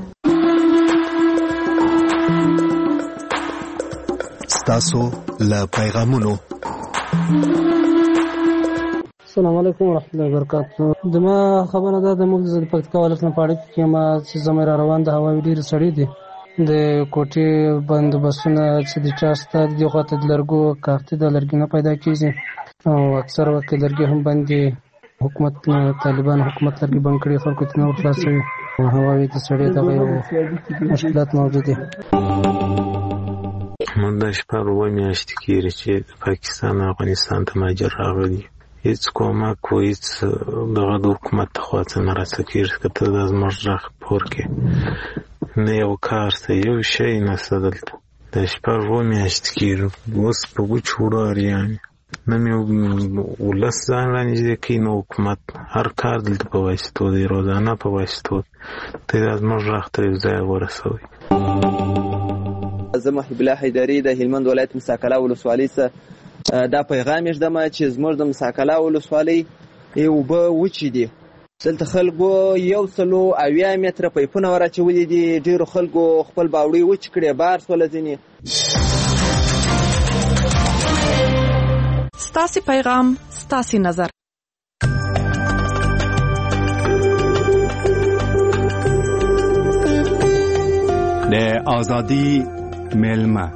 ستاسو له پیغامونو السلام علیکم ورحمۃ اللہ وبرکاتہ. دما خبره ده د موږ د پکتیکا ولایت نه پاړې کې ما چې زموږ روان د هوا ډېر سړی دي د کوټې بندوبستونه چې د چاسته د خواته د لرګو کارت د لرګي نه پیدا کیږي او اکثر وخت لرګي هم باندې حکومت طالبان حکومت لرګي بند کړي خلکو ته نور خلاصوي هوا د سړی د مشکلات موجود دي. دا شپه اوه میاشتې کېږي چې د پاکستان او افغانستان ته مهاجر راغلي هیڅ کومک و هیڅ دغه د حکومت لخوا څه نه راڅه کېږي که ته دا زموږ غږ خپور کړې نه یو کار ته یو شی نشته دلته دا شپه اوه میاشتې کېږي اوس په وچو وړو اریان نه مې ولس ځان رانږدې کوي، نو حکومت هر کار دلته په واسطو دی، روزانه په واسطو ته زموږ غږ ته یو ځای ورسوي. زه محب الله حیدري د هلمند ولایت مساکله ولسوالۍ څخه دا پیغام یږدم چې زموږ د مساکله ولسوالۍ اوبه وچې دي. دلته خلکو 170 متره پایپونه وراچولي دي. ډېرو خلکو خپل باوړۍ وچ کړې، بار سوله ځینې. ستاسې پیغام ستاسې نظر. د آزادی ملمه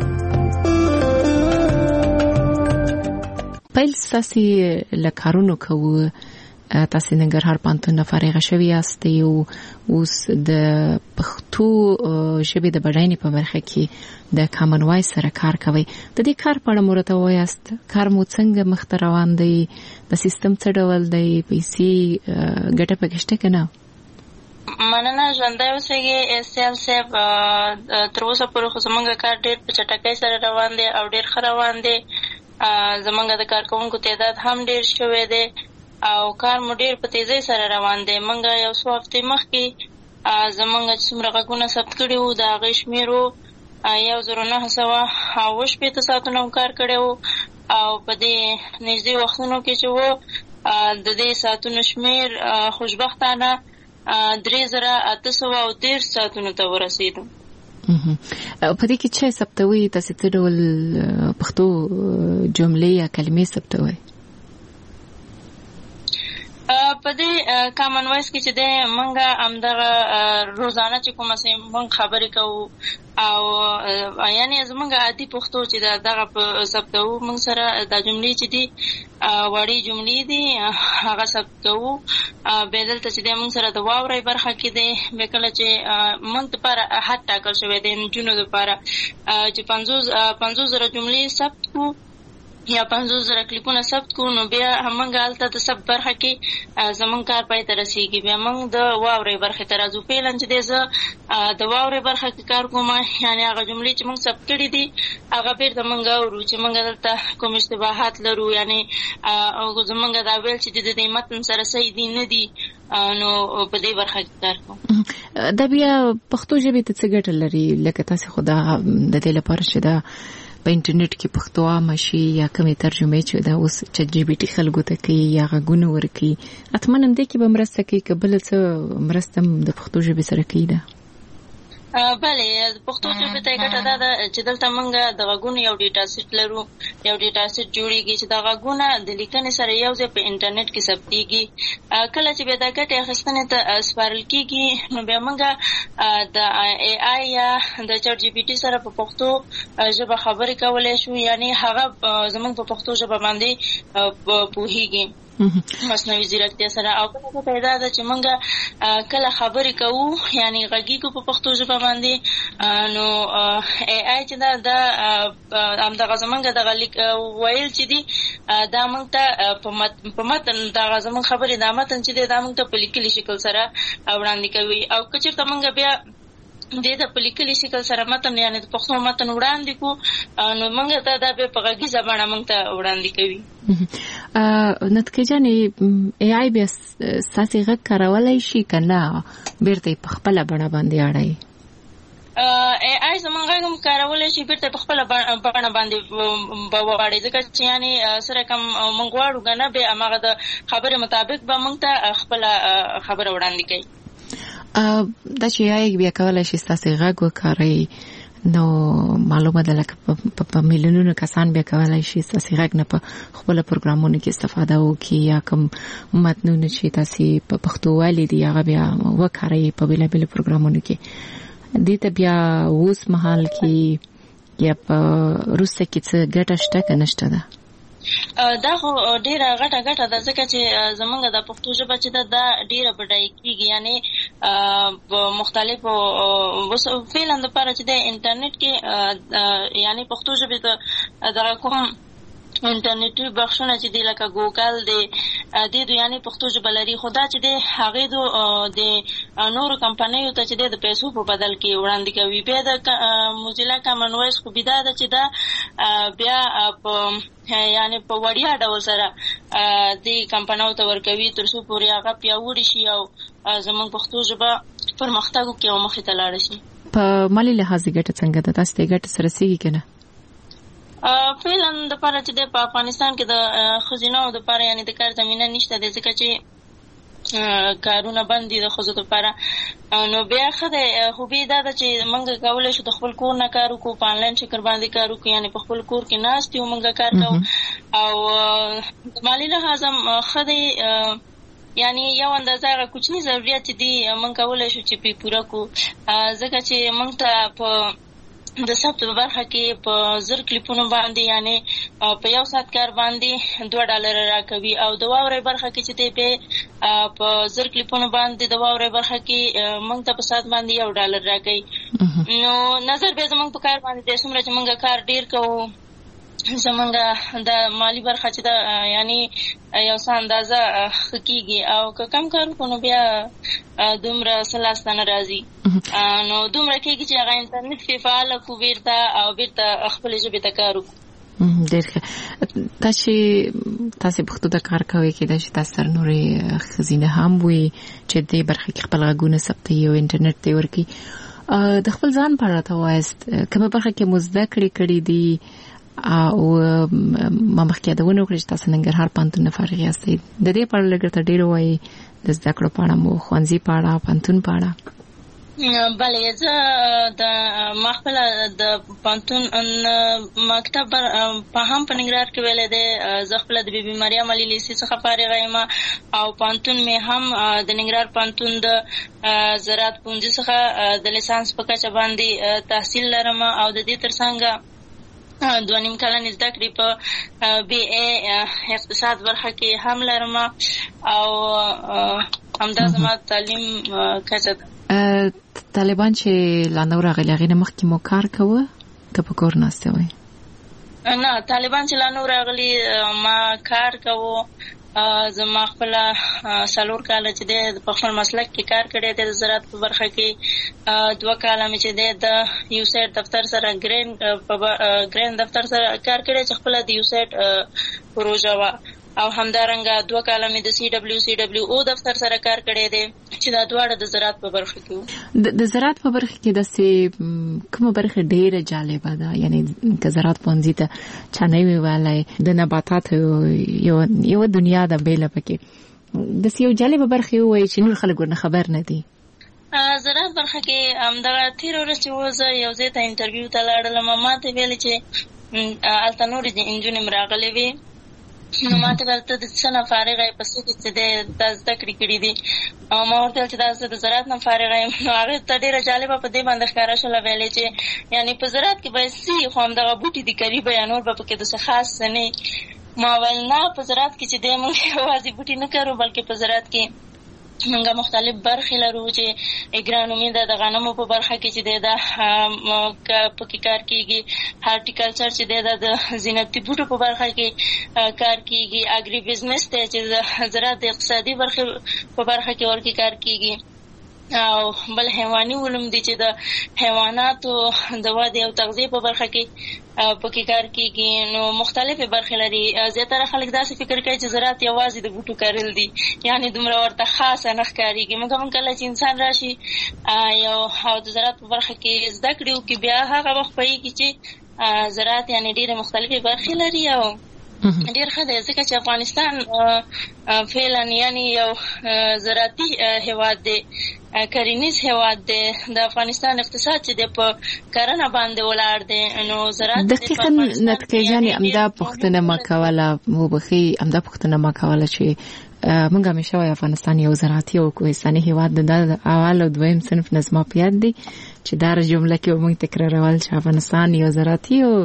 پیل ستاسې له کارونو کوو. تاسې ننګرهار پوهنتون نه فارغه شوي یاست او اوس د پښتو ژبې د بډاینې په برخه کې د کامن وایس سره کار کوئ. د دې کار په اړه مو راته ووایاست. کار مو څنګه مخته روان دی؟ د سیستم څه ډول دی؟ پیسې ګټه پکې شته که نه؟ مننه. ژوندی اوسئ سیال صاحب. تر اوسه پورې خو زموږ کار ډېر په چټکۍ سره روان دی او ډېر ښه روان دی. زموږ د کارکوونکو تعداد هم ډېر شوی دی او کار مو ډېر په تیزۍ سره روان دی. موږ یو څو هفتې مخکې زموږ چې څومره غږونه ثبت کړي وو د هغې شمېر و 1960 ساعتونه مو کار کړی و او په دې نږدې وختونو کې چې و د دې ساعتونو شمېر خوشبختانه 3813 ساعتونو ته ورسېدو. په دې کې چې ثبتوي تاسې څه ډول پښتو جملې یا کلمې ثبتوي؟ په دې کامن وایس کې چې دی موږ همدغه روزانه چې کومه موږ خبرې کوو او یعنې زموږ عادي پښتو چې دغه په ثبتوو. موږ سره دا جملې چې دي وړې جملې دي هغه ثبت کوو. بیا دلته چې دی موږ سره د واورئ برخه کې دی. بیا کله چې موږ دپاره حد ټاکل شوی دی نجونو دپاره چې 50,000 جملې ثبت کړو یا 50,000 کلیپونه ثبت کړو، نو بیا همغه هلته د ثبت برخه کې زموږ کار پای ته رسېږي. بیا موږ د واورئ برخې ته راځو. فعلا چې دی زه د واورئ برخه کې کار کوم، یعنې هغه جملې چې موږ ثبت کړي دي هغه بیرته موږ اورو چې موږ دلته کوم اشتباهات لرو، یعنې زموږ دا ویل چې د دې متن سره صحیح دي نه دي، نو په دې برخه کې کار کوم. دا بیا پښتو ژبې ته څه ګټه لري؟ لکه تاسې خو د دې لپاره چې دا په انټرنیټ کې پښتو عامه شي یا کومې ترجمې چې دا اوس چټ جی پی ټي خلکو ته کوي یا غږونه ورکوي، حتماً همدې کې به مرسته کوي که بله څه مرسته هم د پښتو ژبې سره کوي ده؟ بله، د پښتو ژبې ته ګټه دا ده چې دلته موږ د غږونو یو ډیټا سیټ لرو. یو ډیټا سیټ جوړېږي چې دا غږونه د لیکنې سره یو ځای په انټرنیټ کې ثبتېږي. کله چې بیا دا ګټې اخیستنې ته سپارل کېږي نو بیا موږ د اے آی یا د چټ جی پی ټي سره په پښتو ژبه خبرې کولی شو، یعنې هغه زموږ په پښتو ژبه باندې پوهېږي مصنوعي ځیرکتیا سره. او بله ګټه دا ده چې موږ کله خبرې کوو یعنې غږیږو په پښتو ژبه باندې، نو اے آی چې دا همدغه زموږ دغه ویل چې دي دا موږ ته په متن دغه زموږ خبرې دا متن چې دی دا موږ ته په لیکلي شکل سره وړاندې کوي. او که چېرته موږ بیا دې ته په لیکلي شکل سره متن یعنې د پښتو متن وړاندې کړو نو موږ ته دا بیا په غږیزه بڼه موږ ته وړاندې کوي. نتکه جانې اے آی بیا ستاسې غږ کارولی شي که نه بیرته یې په خپله بڼه باندې اړوي؟ اے آی زموږ غږ هم کارولی شي بیرته په خپله بڼه باندې به واړي، ځکه چې یعنې سره کوم موږ غواړو که نه بیا هماغه د خبرې مطابق به موږ ته خپله خبره وړاندې کوي. دا چې اے بیا کولی شي ستاسې غږ وکاروي نو معلومه ده لکه په میلیونونو کسان بیا کولی شي ستاسې غږ نه په خپله پروګرامونو کې استفاده وکړي یا کوم متنونه چې تاسې په پښتو والي دي هغه بیا وکاروي په بېلابېلو پروګرامونو کې. دې ته بیا اوس مهال کې یا په وروسته کې څه ګټه شته که نشته ده؟ دا خو ډیره غټه ده ځکه چې زمونږ د پښتو ژبه چې ده دا ډیره بډایه کېږي، یعنې په مختلفو فعلا دپاره چې د انټرنیټ کې یعنې پښتو ژبې ته دغه کوم انټرنیټي بخښونه چې دی لکه ګوګل دی د دوی یعنی پښتو ژبه لري خو دا چې دی هغې د نورو کمپنیو ته چې دی د پیسو په بدل کې وړاندې کوي. بیا د موزیلا کامن وایس خوبي دا ده چې دا بیا په یعنی په وړیا ډول سره د کمپنیو ته ورکوي تر څو پورې هغه پیاوړې شي او زموږ پښتو ژبه پرمختګ وکړي او مخې ته لاړه شي. په مالي لحاظ ګټه څنګه ده؟ تاسو ته ګټه سره رسېږي که نه؟ فعلا د پاره چې د په افغانستان کې د ښځینو د پاره یعنی د کار زمینه نشته دی ځکه چې کارونه بند دي د ښځو دپاره. نو بیا ښه دی خوبي دا ده چې موږ کولی شو د خپل کور نه کار وکړو په آنلاین شکل باندې کار وکړو یعنی په خپل کور کې ناست یو موږ کار کوو او د مالي لحاظ هم ښه دی یعنی یو اندازه هغه کوچني ضرورت چې دي موږ کولی شو چې پې پوره کړو ځکه چې موږ ته په د ثبت په برخه کې په 1000 کلیپونو باندې یعنی په یو ساعت کار باندې $2 راکوي او د واورې برخه کې چې دی په 1000 کلیپونو باندې د واورې برخه کې موږ ته په ساعت باندې $1 راکوي. نو نظر به زموږ په کار باندې د څومره چې موږ کار ډیر کوو زمونږ د مالی برخه چې دا یعنی یو څه اندازه ښه کېږي او که کم کار وکړو نو بیا دومره څه لاسته نه راځي نو دومره کېږي چې هغه انټرنیټ پې فعاله کړو بېرته او بېرته خپلې ژبې ته کار وکړو. ډېر ښه. تاسې پښتو ته کار کوئ کېدای شي تاسو سره نورې ښځینه هم وي چې دې برخه کې خپل غږونه ثبتوي او انټرنیټ ته یې ورکوي. د خپل ځان په اړه راته ووایاست کومه برخه کې مو زده کړې کړي دي او ما مخکې یادونه وکړه چې تاسو ننګرهار پوهنتون نه فارغ یاستئ. د دې په اړه لږ ته ډېر ووایئ د زده کړو په اړه مو ښوونځي په اړه پوهنتون په اړه. بله زه ما خپله د پوهنتون مکتب هم په ننګرهار کې ویلی دی. زه خپله د بي بي مریم علي لیسې څخه فارغه یم او پوهنتون مې هم د ننګرهار پوهنتون د زراعت پوهنځي څخه د لیسانس په کچه باندې تحصیل لرم او د دې ترڅنګ 2.5 کلن زده کړې په BA اقتصاد برخه کې هم لرم او همدا زما تعلیم کچه ده. طالبان چې لا نو راغلي هغې نه مخکې مو کار کوه که په کور ناستې وئ؟ نه طالبان چې لا نو راغلي ما کار کوو. زما خپله 4 کاله چې دی په خپل مسلک کې کار کړی دی د زراعت په برخه کې 2 کاله مې چې دی د یوسیډ دفتر سره ګرین دفتر سره کار کړی چې خپله د یوسیډ پروژه وه او همدارنګه 2 کاله مې د CWO دفتر سره کار کړی دی چې دا دواړه د زراعت په برخه کې وو. د زراعت په برخه کې داسې کومه برخه ډېره جالبه ده یعنی که زراعت پوهنځي ته چا نه وي ویلی د نباتاتو یو دنیا ده بیله پکې داسې یو جالبه برخه ووایي چې نور خلک ورنه خبر نه دي؟ زراعت برخه کې همدغه تېره ورځ چې و زه یو ځای ته انټرویو ته لاړلم ما ته ویلې چې هلته نورې نجونې م راغلې وې نو ما ته ویل ته د څه نه فارغه یې په څه کې چې دی دا زده کړې کړي دي او ما ورته ویل چې دا زه د زراعت نه فارغه یم. نو هغې ته ډېره جالبه په دې باندې ښکاره شوله ویلې چې یعنې په زراعت کې باید څه خو همدغه بوټي دي قریبه یا نور به پکې داسې خاص څه نه. ما ویل نه په زراعت کې چې دی موږ یوازې بوټي نه کرو بلکې په زراعت کې موږ مختلف برخې لرو چې اګرانومي ده د غنمو په برخه کې چې دی دا پکې کار کېږي. هارټیکلچر چې دی دا د زینتي بوټو په برخه کې کار کېږي. اګري بزنس دی چې د زراعت د اقتصادي برخې په برخه کې ورکې کار کېږي او بل حیواني علوم دي چې د حیواناتو د ودې او تغذیې په برخه کې پکې کار کېږي. نو مختلفې برخې لري. زیاتره خلک داسې فکر کوي چې زراعت یوازې د بوټو کرل دي یعنې دومره ورته خاصه نه ښکارېږي. موږ هم کله چې انسان راشي او د زراعت په برخه کې زده کړې وکړي بیا هغه وخت پوهېږي چې زراعت یعنې ډېرې مختلفې برخې لري او ډېر ښه دی ځکه چې افغانستان فعلا یعنې یو زراعتي هېواد دی کرنیز هېواد دی. د افغانستان اقتصاد چې دی په کرنه باندې ولاړ دی نو زراعت دقیقا نتکۍ جانې همدا پوښتنه ما کوله وبښئ همدا پوښتنه ما کوله چې موږ همیشه وایو افغانستان یو زراعتي او کوهستاني هېواد دی. دا د اول او دویم صنف نه زما په یاد دی چې دا جمله کې به موږ تکرارول چې افغانستان یو زراعتي او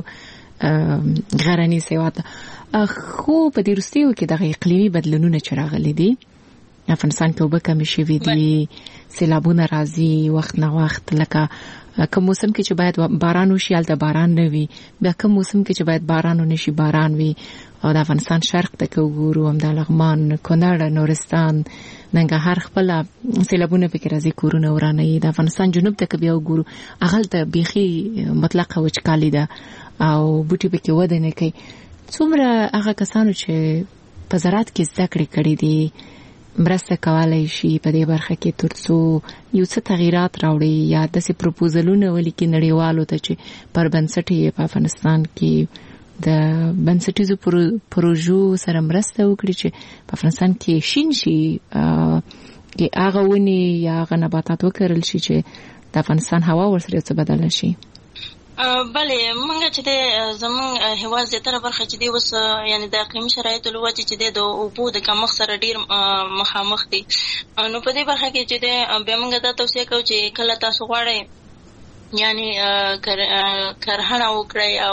غرنیز هېواد دی. خو په دې وروستیو کې دغه اقلیمي بدلونونه چې راغلي دي افغانستان کې اوبه کمې شوې دي، سیلابونه راځي وخت نه وخت، لکه کوم موسم کې چې باید باران وشي هلته باران نه وي، بیا کوم موسم کې چې باید باران ونشي باران وي. او د افغانستان شرق ته که وګورو هم د لغمان، کونړ، نورستان، ننګرهار خپل سیلابونه پکې راځي، کورونه ورانوي. د افغانستان جنوب ته که بیا وګورو هغلته بیخي مطلقه وچکالي ده او بوټي پکې وده نه کوي. څومره هغه کسانو چې په زراعت کې زده کړې کړې دي مرسته کولای شي په دې برخه کې ترڅو یو څه تغیرات راوړي یا داسې پروپوزلونه ولیکي نړیوالو ته چې پر بنسټ یې په افغانستان کې د بنسټیزو پروژو سره مرسته وکړي چې په افغانستان کې شین شي، کې هغه ونې یا هغه نباتات وکرل شي چې د افغانستان هوا ورسره څه بدله شي. بله موږ چې د زموږ هیواد زیاتره برخه چې دی اوس یعنی د اقلیمي شرایطو له وجې چې د اوبو د کمښت سره ډیر مخامخ دي. نو په دې برخه کې چې بیا موږ دا توصیه کوو چې کله تاسو غواړئ یعنی کرهڼه وکړئ او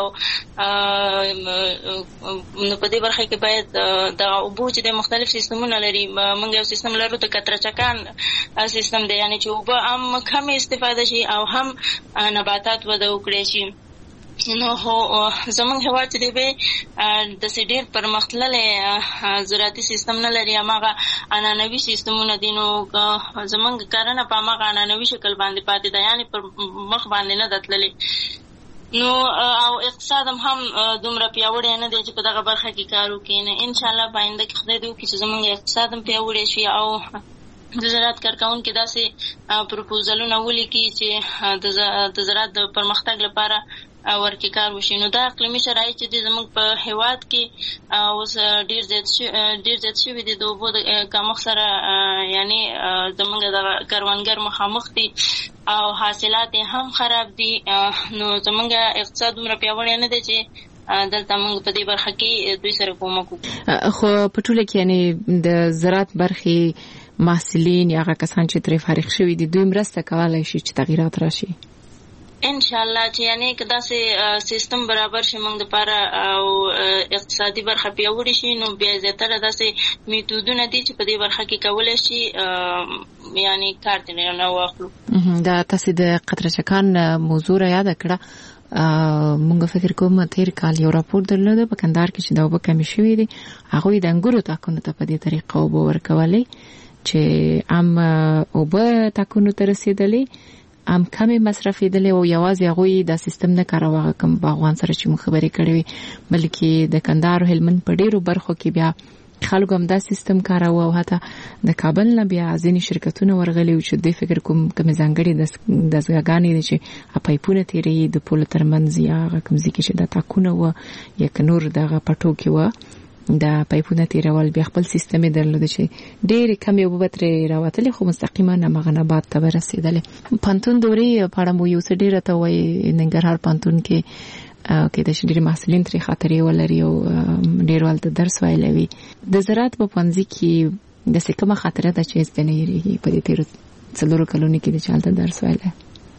نو په دې برخه کې باید د اوبو چې د مختلف سیستمونه لري. موږ یو سیستم لرو د کترچکان سیستم دی، یعنی چې اوبه هم کم استفاده شي او هم نباتات وده وکړي شي. نو زمونږ هیواد چې دی به داسې ډېر پرمختللی زراعتي سیستم نه لري، هماغه عنعنوي سیستمونه دي. نو زمونږ کرنه په هماغه عنعنوي شکل باندې پاتې ده، یعنې پر مخ باندې نه ده تللې. نو او اقتصاد هم دومره پیاوړی نه دی چې په دغه برخه کې کار وکړي. نه انشاءالله په آینده کې خدای دې وکړي چې زمونږ اقتصاد هم پیاوړی شي او د زراعت کارکوونکي داسې پروپوزلونه ولیکي چې د زراعت د پرمختګ لپاره ورکی کار وشي. نو دا اقلیمي شرایط چې زموږ په هیواد کې اوس ډیر زیات شوي دي د اوبو د کمښت سره، یعنی زموږ د کروندګر مخامخ دي او حاصلات هم خراب دي. نو زموږ اقتصاد دومره پیاوړی نه دی چې دلته موږ په دې برخه کې دوی سره کومک وکړو. خو په ټوله کې یعنی د زراعت برخې محصلین یا هغه کسان چې ترې فارغ شوي دي دوی مرسته کولای شي چې تغیرات راشي انشاءالله. چې یعنی که داسې سیستم برابر شي موږ دپاره او اقتصادي برخه پیاوړې شي، نو بیا زیاتره داسې میتودونه دي چې په دې برخه کې کولی شي یعنی کار ترې نه واخلو. دا تاسې د قطرچکان موضوع را یاده کړه. مونږ فکر کوم تیر کال یو راپور درلوده په کندهار کې چې د اوبه کمې شوې دي، هغوی د انګورو تاکونو ته په دې طریقه اوبه ورکولې چې هم اوبه تاکونو ته رسېدلې، هم کمې مصرفېدلې او یوازې هغوی دا سیستم نه کاروه کوم باغوان سره چې مو خبرې کړې وي، بلکې د کندهار او هلمند په ډېرو برخو کې بیا خلکو هم دا سیستم کاروه او حتی د کابل نه بیا ځینې شرکتونه ورغلي و چې دوی فکر کوم کومې ځانګړې دستګاهګانې دي چې پایپونه تېروي د پولو ترمنځ یا هغه کوم ځای کې چې دا تاکونه وه یا که نور دغه پټو کې وه دا پایپونه تېرول، بیا خپل سیستم یې درلوده چې ډېرې کمې اوبه به ترې راوتلې خو مستقیما هماغه نبات ته به رسېدلې. پوهنتون دورې په اړه مو یو څه ډېره ته وایي ننګرهار پوهنتون کې کېدای شي ډېر محصلین ترې خاطرې ولري او ډېر هلته درس ویلی وي. د زراعت په پوهنځي کې داسې کومه خاطره ده چې هېڅ ته نه هېرېږي په دې تېرو 4 کلونو کې چې هلته درس ویلی؟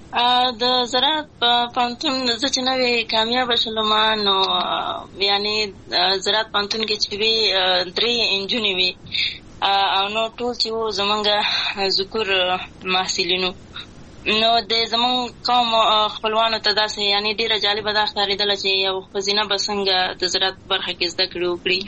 د زراعت په پوهنتون زه چې نوې کامیابه شلم نو یعنی زراعت پوهنتون کې چې وي 3 انجونې وي او نو ټول چې وو زمونږ ذکور محصلینو. نو د زمون قوم خپلوانو ته داسې یعنی ډیره جالبه ده ښکارېدله چې یو ښځینه به څنګه د زراعت برخه کې زده کړې وکړي.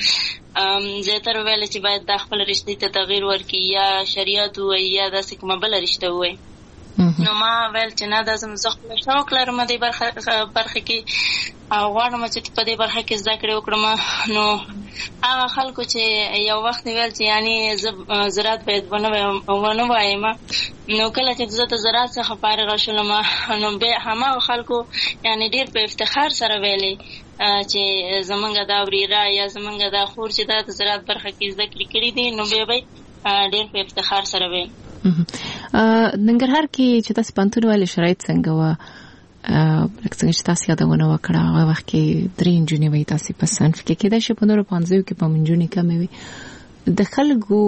زیاتره ویله چې باید دا خپله رشتې ته تغییر ورکړي یا شریعت ووایي یا داسې کومه بله رشته ووایي. نو ما ویل چې نه دا زه خپله شوق لرم دې برخه کې او غواړم چې په دې برخه کې زده کړې وکړم. نو هغه خلکو چې یو وخت ویل چې یعنی زه زراعت باید ونه وایم، نو کله چې زه د زراعت څخه فارغه شولم نو بیا هماغه خلکو یعنی ډېر په افتخار سره ویلې چې زمونږ دا وریره یا زمونږ دا خور چې دا د زراعت برخه کې زده کړې کړي دي، نو بیا به ډېر په افتخار سره ویل. ننګرهار کې چې تاسو پوهنتون ویلې شرایط څنګه وه؟ لکه څنګه چې تاسو یادونه وکړه هغه وخت کې 3 انجونې وې تاسو په صنف کې کېدای شي په نورو پوهنځیو کې په انجونې کمې وي. د خلکو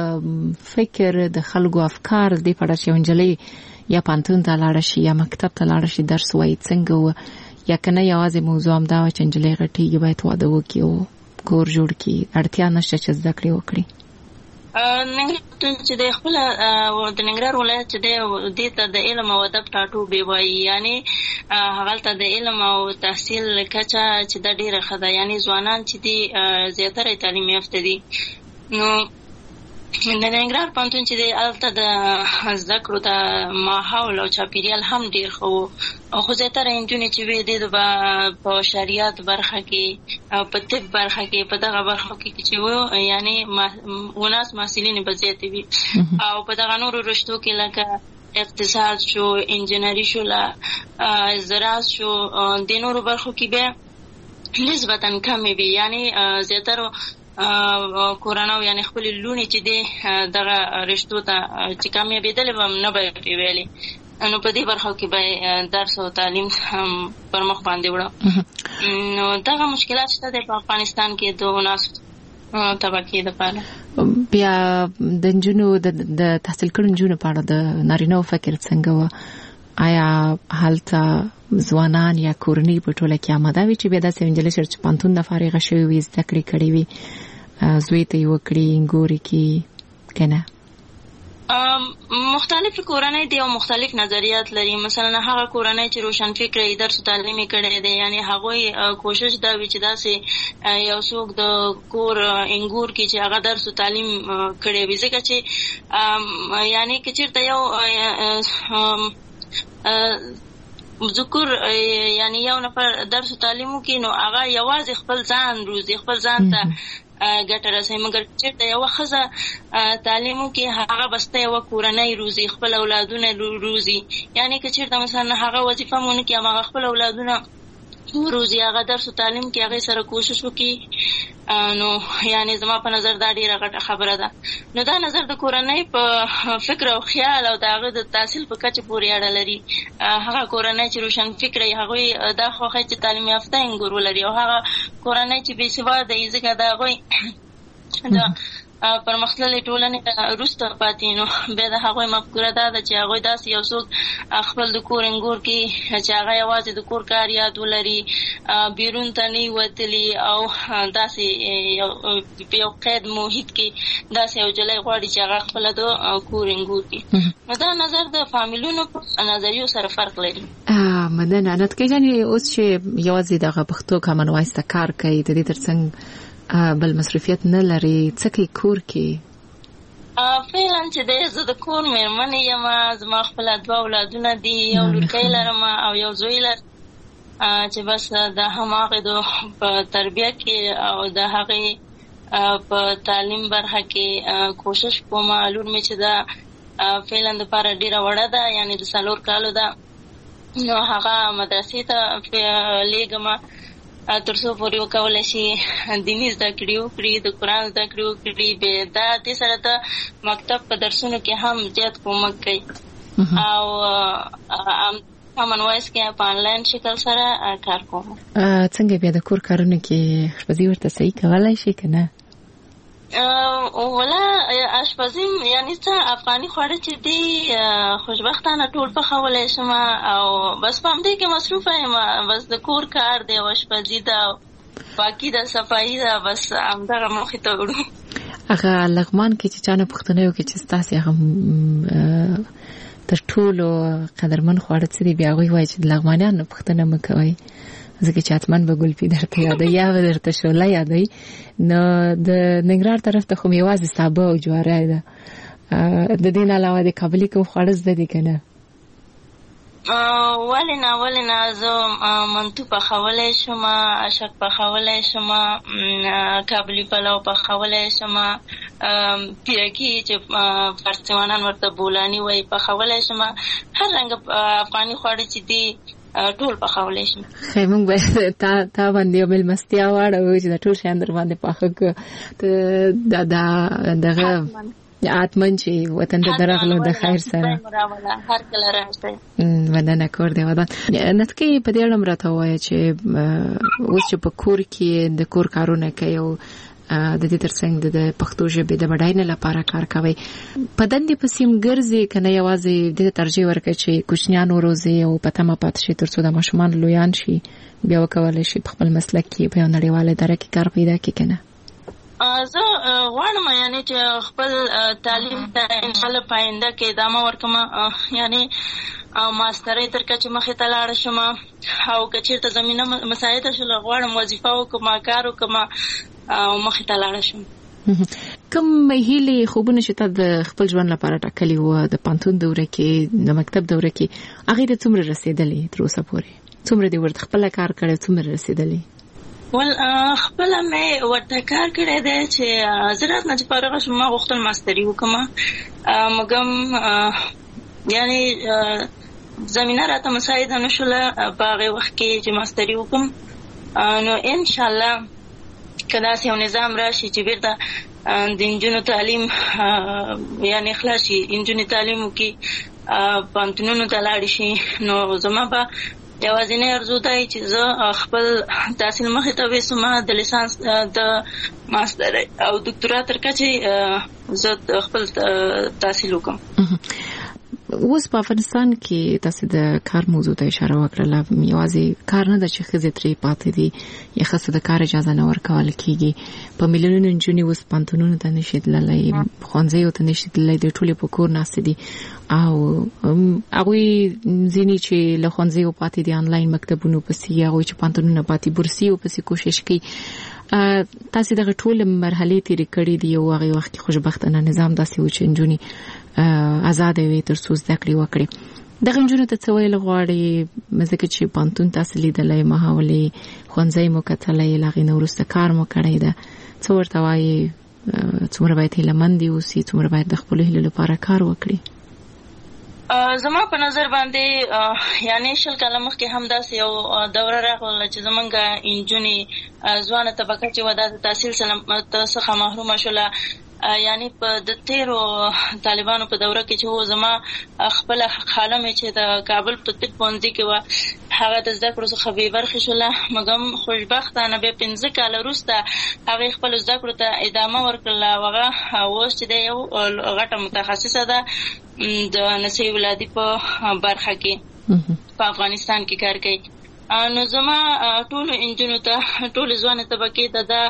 فکر د خلکو افکار دې په اړه چې نجلۍ یا پوهنتون ته لاړه شي یا مکتب ته لاړه شي درس وایي څنګه وه، یا که نه یوازې موضوع همدا وه چې نجلۍ غټېږي باید واده وکړي او کور جوړ کړي، اړتیا نشته چې زده کړې وکړي؟ ننګرهار چې د خپل د ننګرهار ولایت چې د ته د علم او ادب ټاټوبې وایي، یعنی هغلته د علم او تحصیل کچه چې د ډېره ښه ده، یعنی ځوانان چې دي زیاتره تعلیم یافته دي. نو د ننګرهار پوهنتون چې دی هلته د زده کړو د ماحول او چاپېریال هم ډېر ښه و، خو زیاتره نجونې چې وې دې به په شریعت برخه کې او په طب برخه کې په دغه برخو کې چې و، یعنی وناس محصلینې به زیاتې وي، او په دغه نورو رشتو کې لکه اقتصاد شو، انجینري شو، زراعت شو، د نورو برخو کې به نسبتا کمې وي، یعنی زیاتره کورانو یعنی خپل لونی چې دی دغه رشتو ته چې کامیابېدلې به نه به یې ویلې، نو په دې برخو کې به درس او تعلیم پر مخ باندې وړه. نو دغه مشکلات شته دی په افغانستان کې د وناسو طبقې دپاره. بیا د نجونو د تحصیل کړو نجونو په اړه د نارینه‌و فکر څنګه و؟ آیا هلته ځوانان یا کورنۍ په ټوله کې آماده وي چې بیا داسې نجلۍ چې پوهنتون نه فارغه شوې وي، زده کړې کړې وي، زوی ته یې وکړي ګوري کې که نه؟ مختلف کورنۍ دي او مختلف نظریات لري. مثلا هغه کورنۍ چې روشن فکره یې درس تعلیم یې کړی دی، یعنی هغوی کوشش دا وي چې داسې یو څوک د کور انګور کې چې هغه درس تعلیم کړی وي، ځکه چې یعنی که چېرته یو ذکر یعنی یو نفر درس تعلیم وکړي نو هغه یوازې خپل ځان روزي، خپل ځان ته ګټه رسوي، مګر چېرته یوه ښځه تعلیم وکړي هغه بسته یوه کورنۍ روزي، خپل اولادونه روزي، یعنی که چېرته مثلا هغه وظیفه مو نه کړي هم هغه خپل اولادونه وروزي، هغه درس تعلیم کې هغې سره کوشش وکړي، نو یعنی زما په نظر دا ډېره غټه خبره ده. نو دا نظر د کورنۍ په فکر او خیال او د هغه د تحصیل په کچه پورې اړه لري. هغه کورنۍ چې روشن فکره وي هغوی دا خوښوي چې تعلیم یافته انګور ولري، او هغه کورنۍ چې بې سواده وي ځکه د هغوی د پرمختللې ټولنې وروسته پاتې، نو بیا د هغوی مفکوره دا ده چې هغوی داسې یو څوک خپل د کور انګور کې چې هغه یوازې د کور کار یاد ولري، بیرون ته نه وي وتلي، او داسې په یو قید محیط کې داسې یو جلی غواړي چې هغه خپله د کور انګور کې. نو دا نظر د فامیلونو په نظریو سره فرق لري. مننه. نتکۍ جانې اوس چې یوازې دغه پښتو کامن وایس ته کار کوي، د دې تر څنګ بل مصروفیت نه لري، څه کوي کور کې؟ فعلا چې دی زه د کور مېرمنې یم، زما خپله 2 اولادونه دي، یو لورکی لرم او یو زوی لرم، چې بس د هماغې په تربیه کې او د هغې په تعلیم برخه کې کوشش کوم. لور مې چې ده فعلا دپاره ډېره وړه ده، یعنې د 4 کالو ده، نو هغه مدرسې ته لېږم تر څو پورې وکولی شي دیني زده کړې وکړي، د قرآن زده کړې وکړي. دا دې سره د مکتب په درسونو کې هم زیات کومک کوي، او کامن وایس کې په آنلاین شکل سره کار کوم. څنګه بیا د کور کارونو کې اشپزي ورته صحیح کولی شي که نه؟ ولا اشپزي یعنی څه افغاني خواړه چې دي خوشبختانه ټول پخولی شم، او بس په همدې کې مصروفه یم. بس د کور کار دی او اشپزي ده، پاکي ده، صفایي ده، بس همدغه موخې ته وړو. هغه لغمان کې چې چا نه پوښتنه وکړي چې ستاسې هغه تر ټولو قدرمن خواړه څه دي، بیا هغوی وایي چې د لغمانیانو پوښتنه مه کوئ، ځکه چې حتما به ګلپي درته یادوي یا به درته شوله یادوي. نو د ننګرهار طرف ته خو مې یوازې سابه او جواری ده، د دې نه علاوه د کابلي کوم خواړه زده دي که نه؟ ولې نه زه منتو پخولی شم، اشک پخولی شم، کابلي پلو پخولی شم، پیرکي چې فارسیوانان ورته بولاني وایي پخولی شم، هر رنګه افغاني خواړه چې دي ټول پخولی شم. خیر موږ به تا باندې یو مېلمستیا واړوو چې دا ټول شیان در باندې پاخه کړو، دغه حتمن چې وطن ته درغلو د خیر سره هر کله راځي. مننه کور دی ودان. نتکۍ په دې اړه راته وایه چې اوس چې په کور کې د کور کارونه کوي او د دې ترڅنګ د پښتو ژبې د بډاینې لپاره کار کوي، په دندې پسې هم ګرځي که نه یوازې دې ته ترجیح ورکوي چې کوچنیان وروزي او په تمه پاتې شي تر څو د ماشومان لویان شي بیا وکولی شي په خپل مسلک کې په یو نړیواله اداره کې کار پیدا کړي که نه؟ زه غواړم یعنی چې خپل تعلیم ته ان شاء الله پاینده کې ادامه ورکړم، یعنی ماسترۍ تر کچې مخې ته لاړه شم، او که چېرته زمینه مساعده شوله غواړم وظیفه وکړم، کار وکړم او مخې ته لاړه شم. کوم هیلې خوبونه چې تا د خپل ژوند لپاره ټاکلي وو د پانتون دوره کې د مکتب دوره کې هغې ته څومره رسېدلې تر اوسه پورې؟ څومره دې ورته خپله کار کړی، څومره رسېدلې؟ خپله مې ورته کار کړی دی چې زه رات نه چې فارغه شم ما غوښتل ماستري وکړم، مګم یعنی زمینه راته مساعده نه شوله په هغې وخت کې چې ماستري وکړم. نو انشاءالله که داسې یو نظام راشي چې بیرته د نجونو تعلیم یعنی خلاص شي، نجونې تعلیم وکړي، پوهنتونونو ته لاړې شي، نو زما به یوازینی ارزو دی چې زه خپل تحصیل مخې ته ویسم، د لیسانس د ماستر او دکتورا تر کچې زه خپل تحصیل وکړم. اوس په افغانستان کې تاسو د کار موضوع ته اشاره وکړه، یوازې کار نه ده چې ښځې ترې پاتې دي یا ښځو د کار اجازه نه ورکول کېږي. په میلیونونو نجونې اوس پوهنتونونو ته نشي تللی، ښوونځیو ته نشي تللی، د ټولې په کور ناستې دي، او هغوی ځینې چې له ښوونځیو پاتې دي آنلاین مکتبونو پسې، هغوی چې پوهنتونونه پاتې بورسیو پسې کوشش کوي. تاسو دغه ټول مرحلې تیرې کړې دي او هغه وخت کې خوشبختانه نظام داسې و چې نجونې آزاد وي تر څو زده کړې وکړي. دغه نجونو ته څه ویل غواړي؟ ځکه چې پوهنتون تاسو لیدلی، محاولې ښوونځی مو کتلی، له هغې نه وروسته کار مو کړی ده، څه ورته وایي؟ څومره باید هیلهمندې اوسي، څومره باید د خپلو هیلو لپاره کار وکړي؟ زما په نظر باندې یعنی 20 کاله مخکې هم داسې یو دوره راغله چې زمونږ نجونې ځوانه طبقه چې وه دا د تحصیل څخه محرومه شوله. یعنی په د تیرو طالبانو په دوره کې چې و زما خپله خاله مې چې د کابل په طب پوهنځي کې وه هغه د زده کړو څخه بې برخې شوله، مګم خوشبختانه بیا 15 کاله وروسته هغې خپلو زده کړو ته ادامه ورکړله او هغه اوس چې دی یو غټه متخصصه ده د نسي ولادي په برخه کې په افغانستان کې کار کوي. نو زما ټولو انجونو ته ټولو ځوانې طبقې ته دا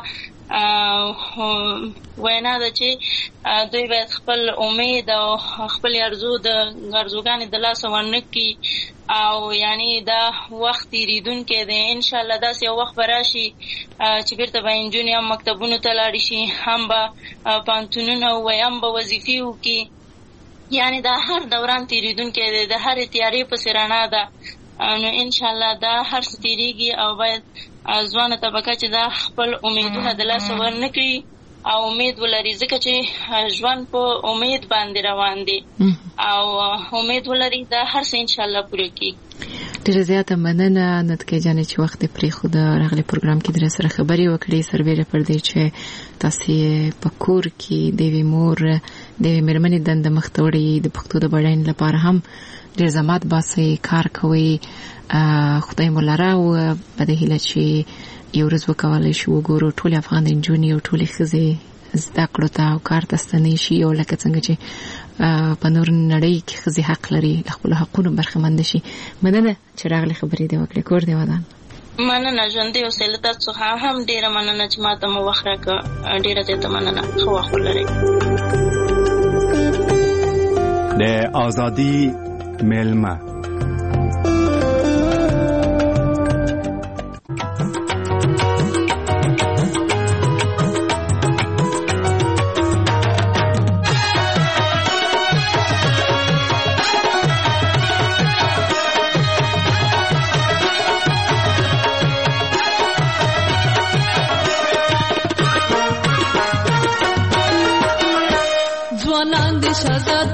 وینا ده چې دوی باید خپل امید او خپل ارزوګانې د لاسه ورنه کړي، او یعنی دا وخت تېرېدونکی دی. انشاءالله داسې یو وخت به راشي چې بیرته به انجونې هم مکتبونو ته لاړې شي، هم به پوهنتونونه ووایي، هم به وظیفې وکړي. یعنی دا هر دوران تېرېدونکی دی، د هرې تیارې پسې رڼا ده. نو انشاءالله دا هر څه تېرېږي او باید ځوانه طبقه چې دا خپل امیدونه د لاسه ورنه کړي او امید ولري، ځکه چې ژوند په امید باندې روان دی او امید ولري دا هر څه انشاءالله پوره کېږي. ډېره زیاته مننه نتکۍ جانې چې وخت دې پرېښوده، راغلې پروګرام کې در سره خبرې وکړې، سربیره پر دې چې تاسې په کور کې د یوې مور د یوې مېرمنې دنده مخ ته وړئ، د پښتو د بډاینې لپاره هم ډېر زحمت باسئ، کار کوئ. خدای مو لره او په دې هیله چې یو ورځ وکولی شو وګورو ټولې افغان نجونې او ټولې ښځې زده کړو ته او کار ته ستنې شي، او لکه څنګه چې په نور نړۍ کې ښځې حق لري له خپلو حقونو برخمنده شي. مننه چې راغلې خبرې دې وکړې. کور دې ودان. مننه ژوندۍ اوسئ. له تاسو څخه هم ډېره مننه چې ما ته مو وخت راکړه. ډېره زیاته مننه. ښه وخت ولرئ. د ازادي مېلمه ځوانان د شهزاده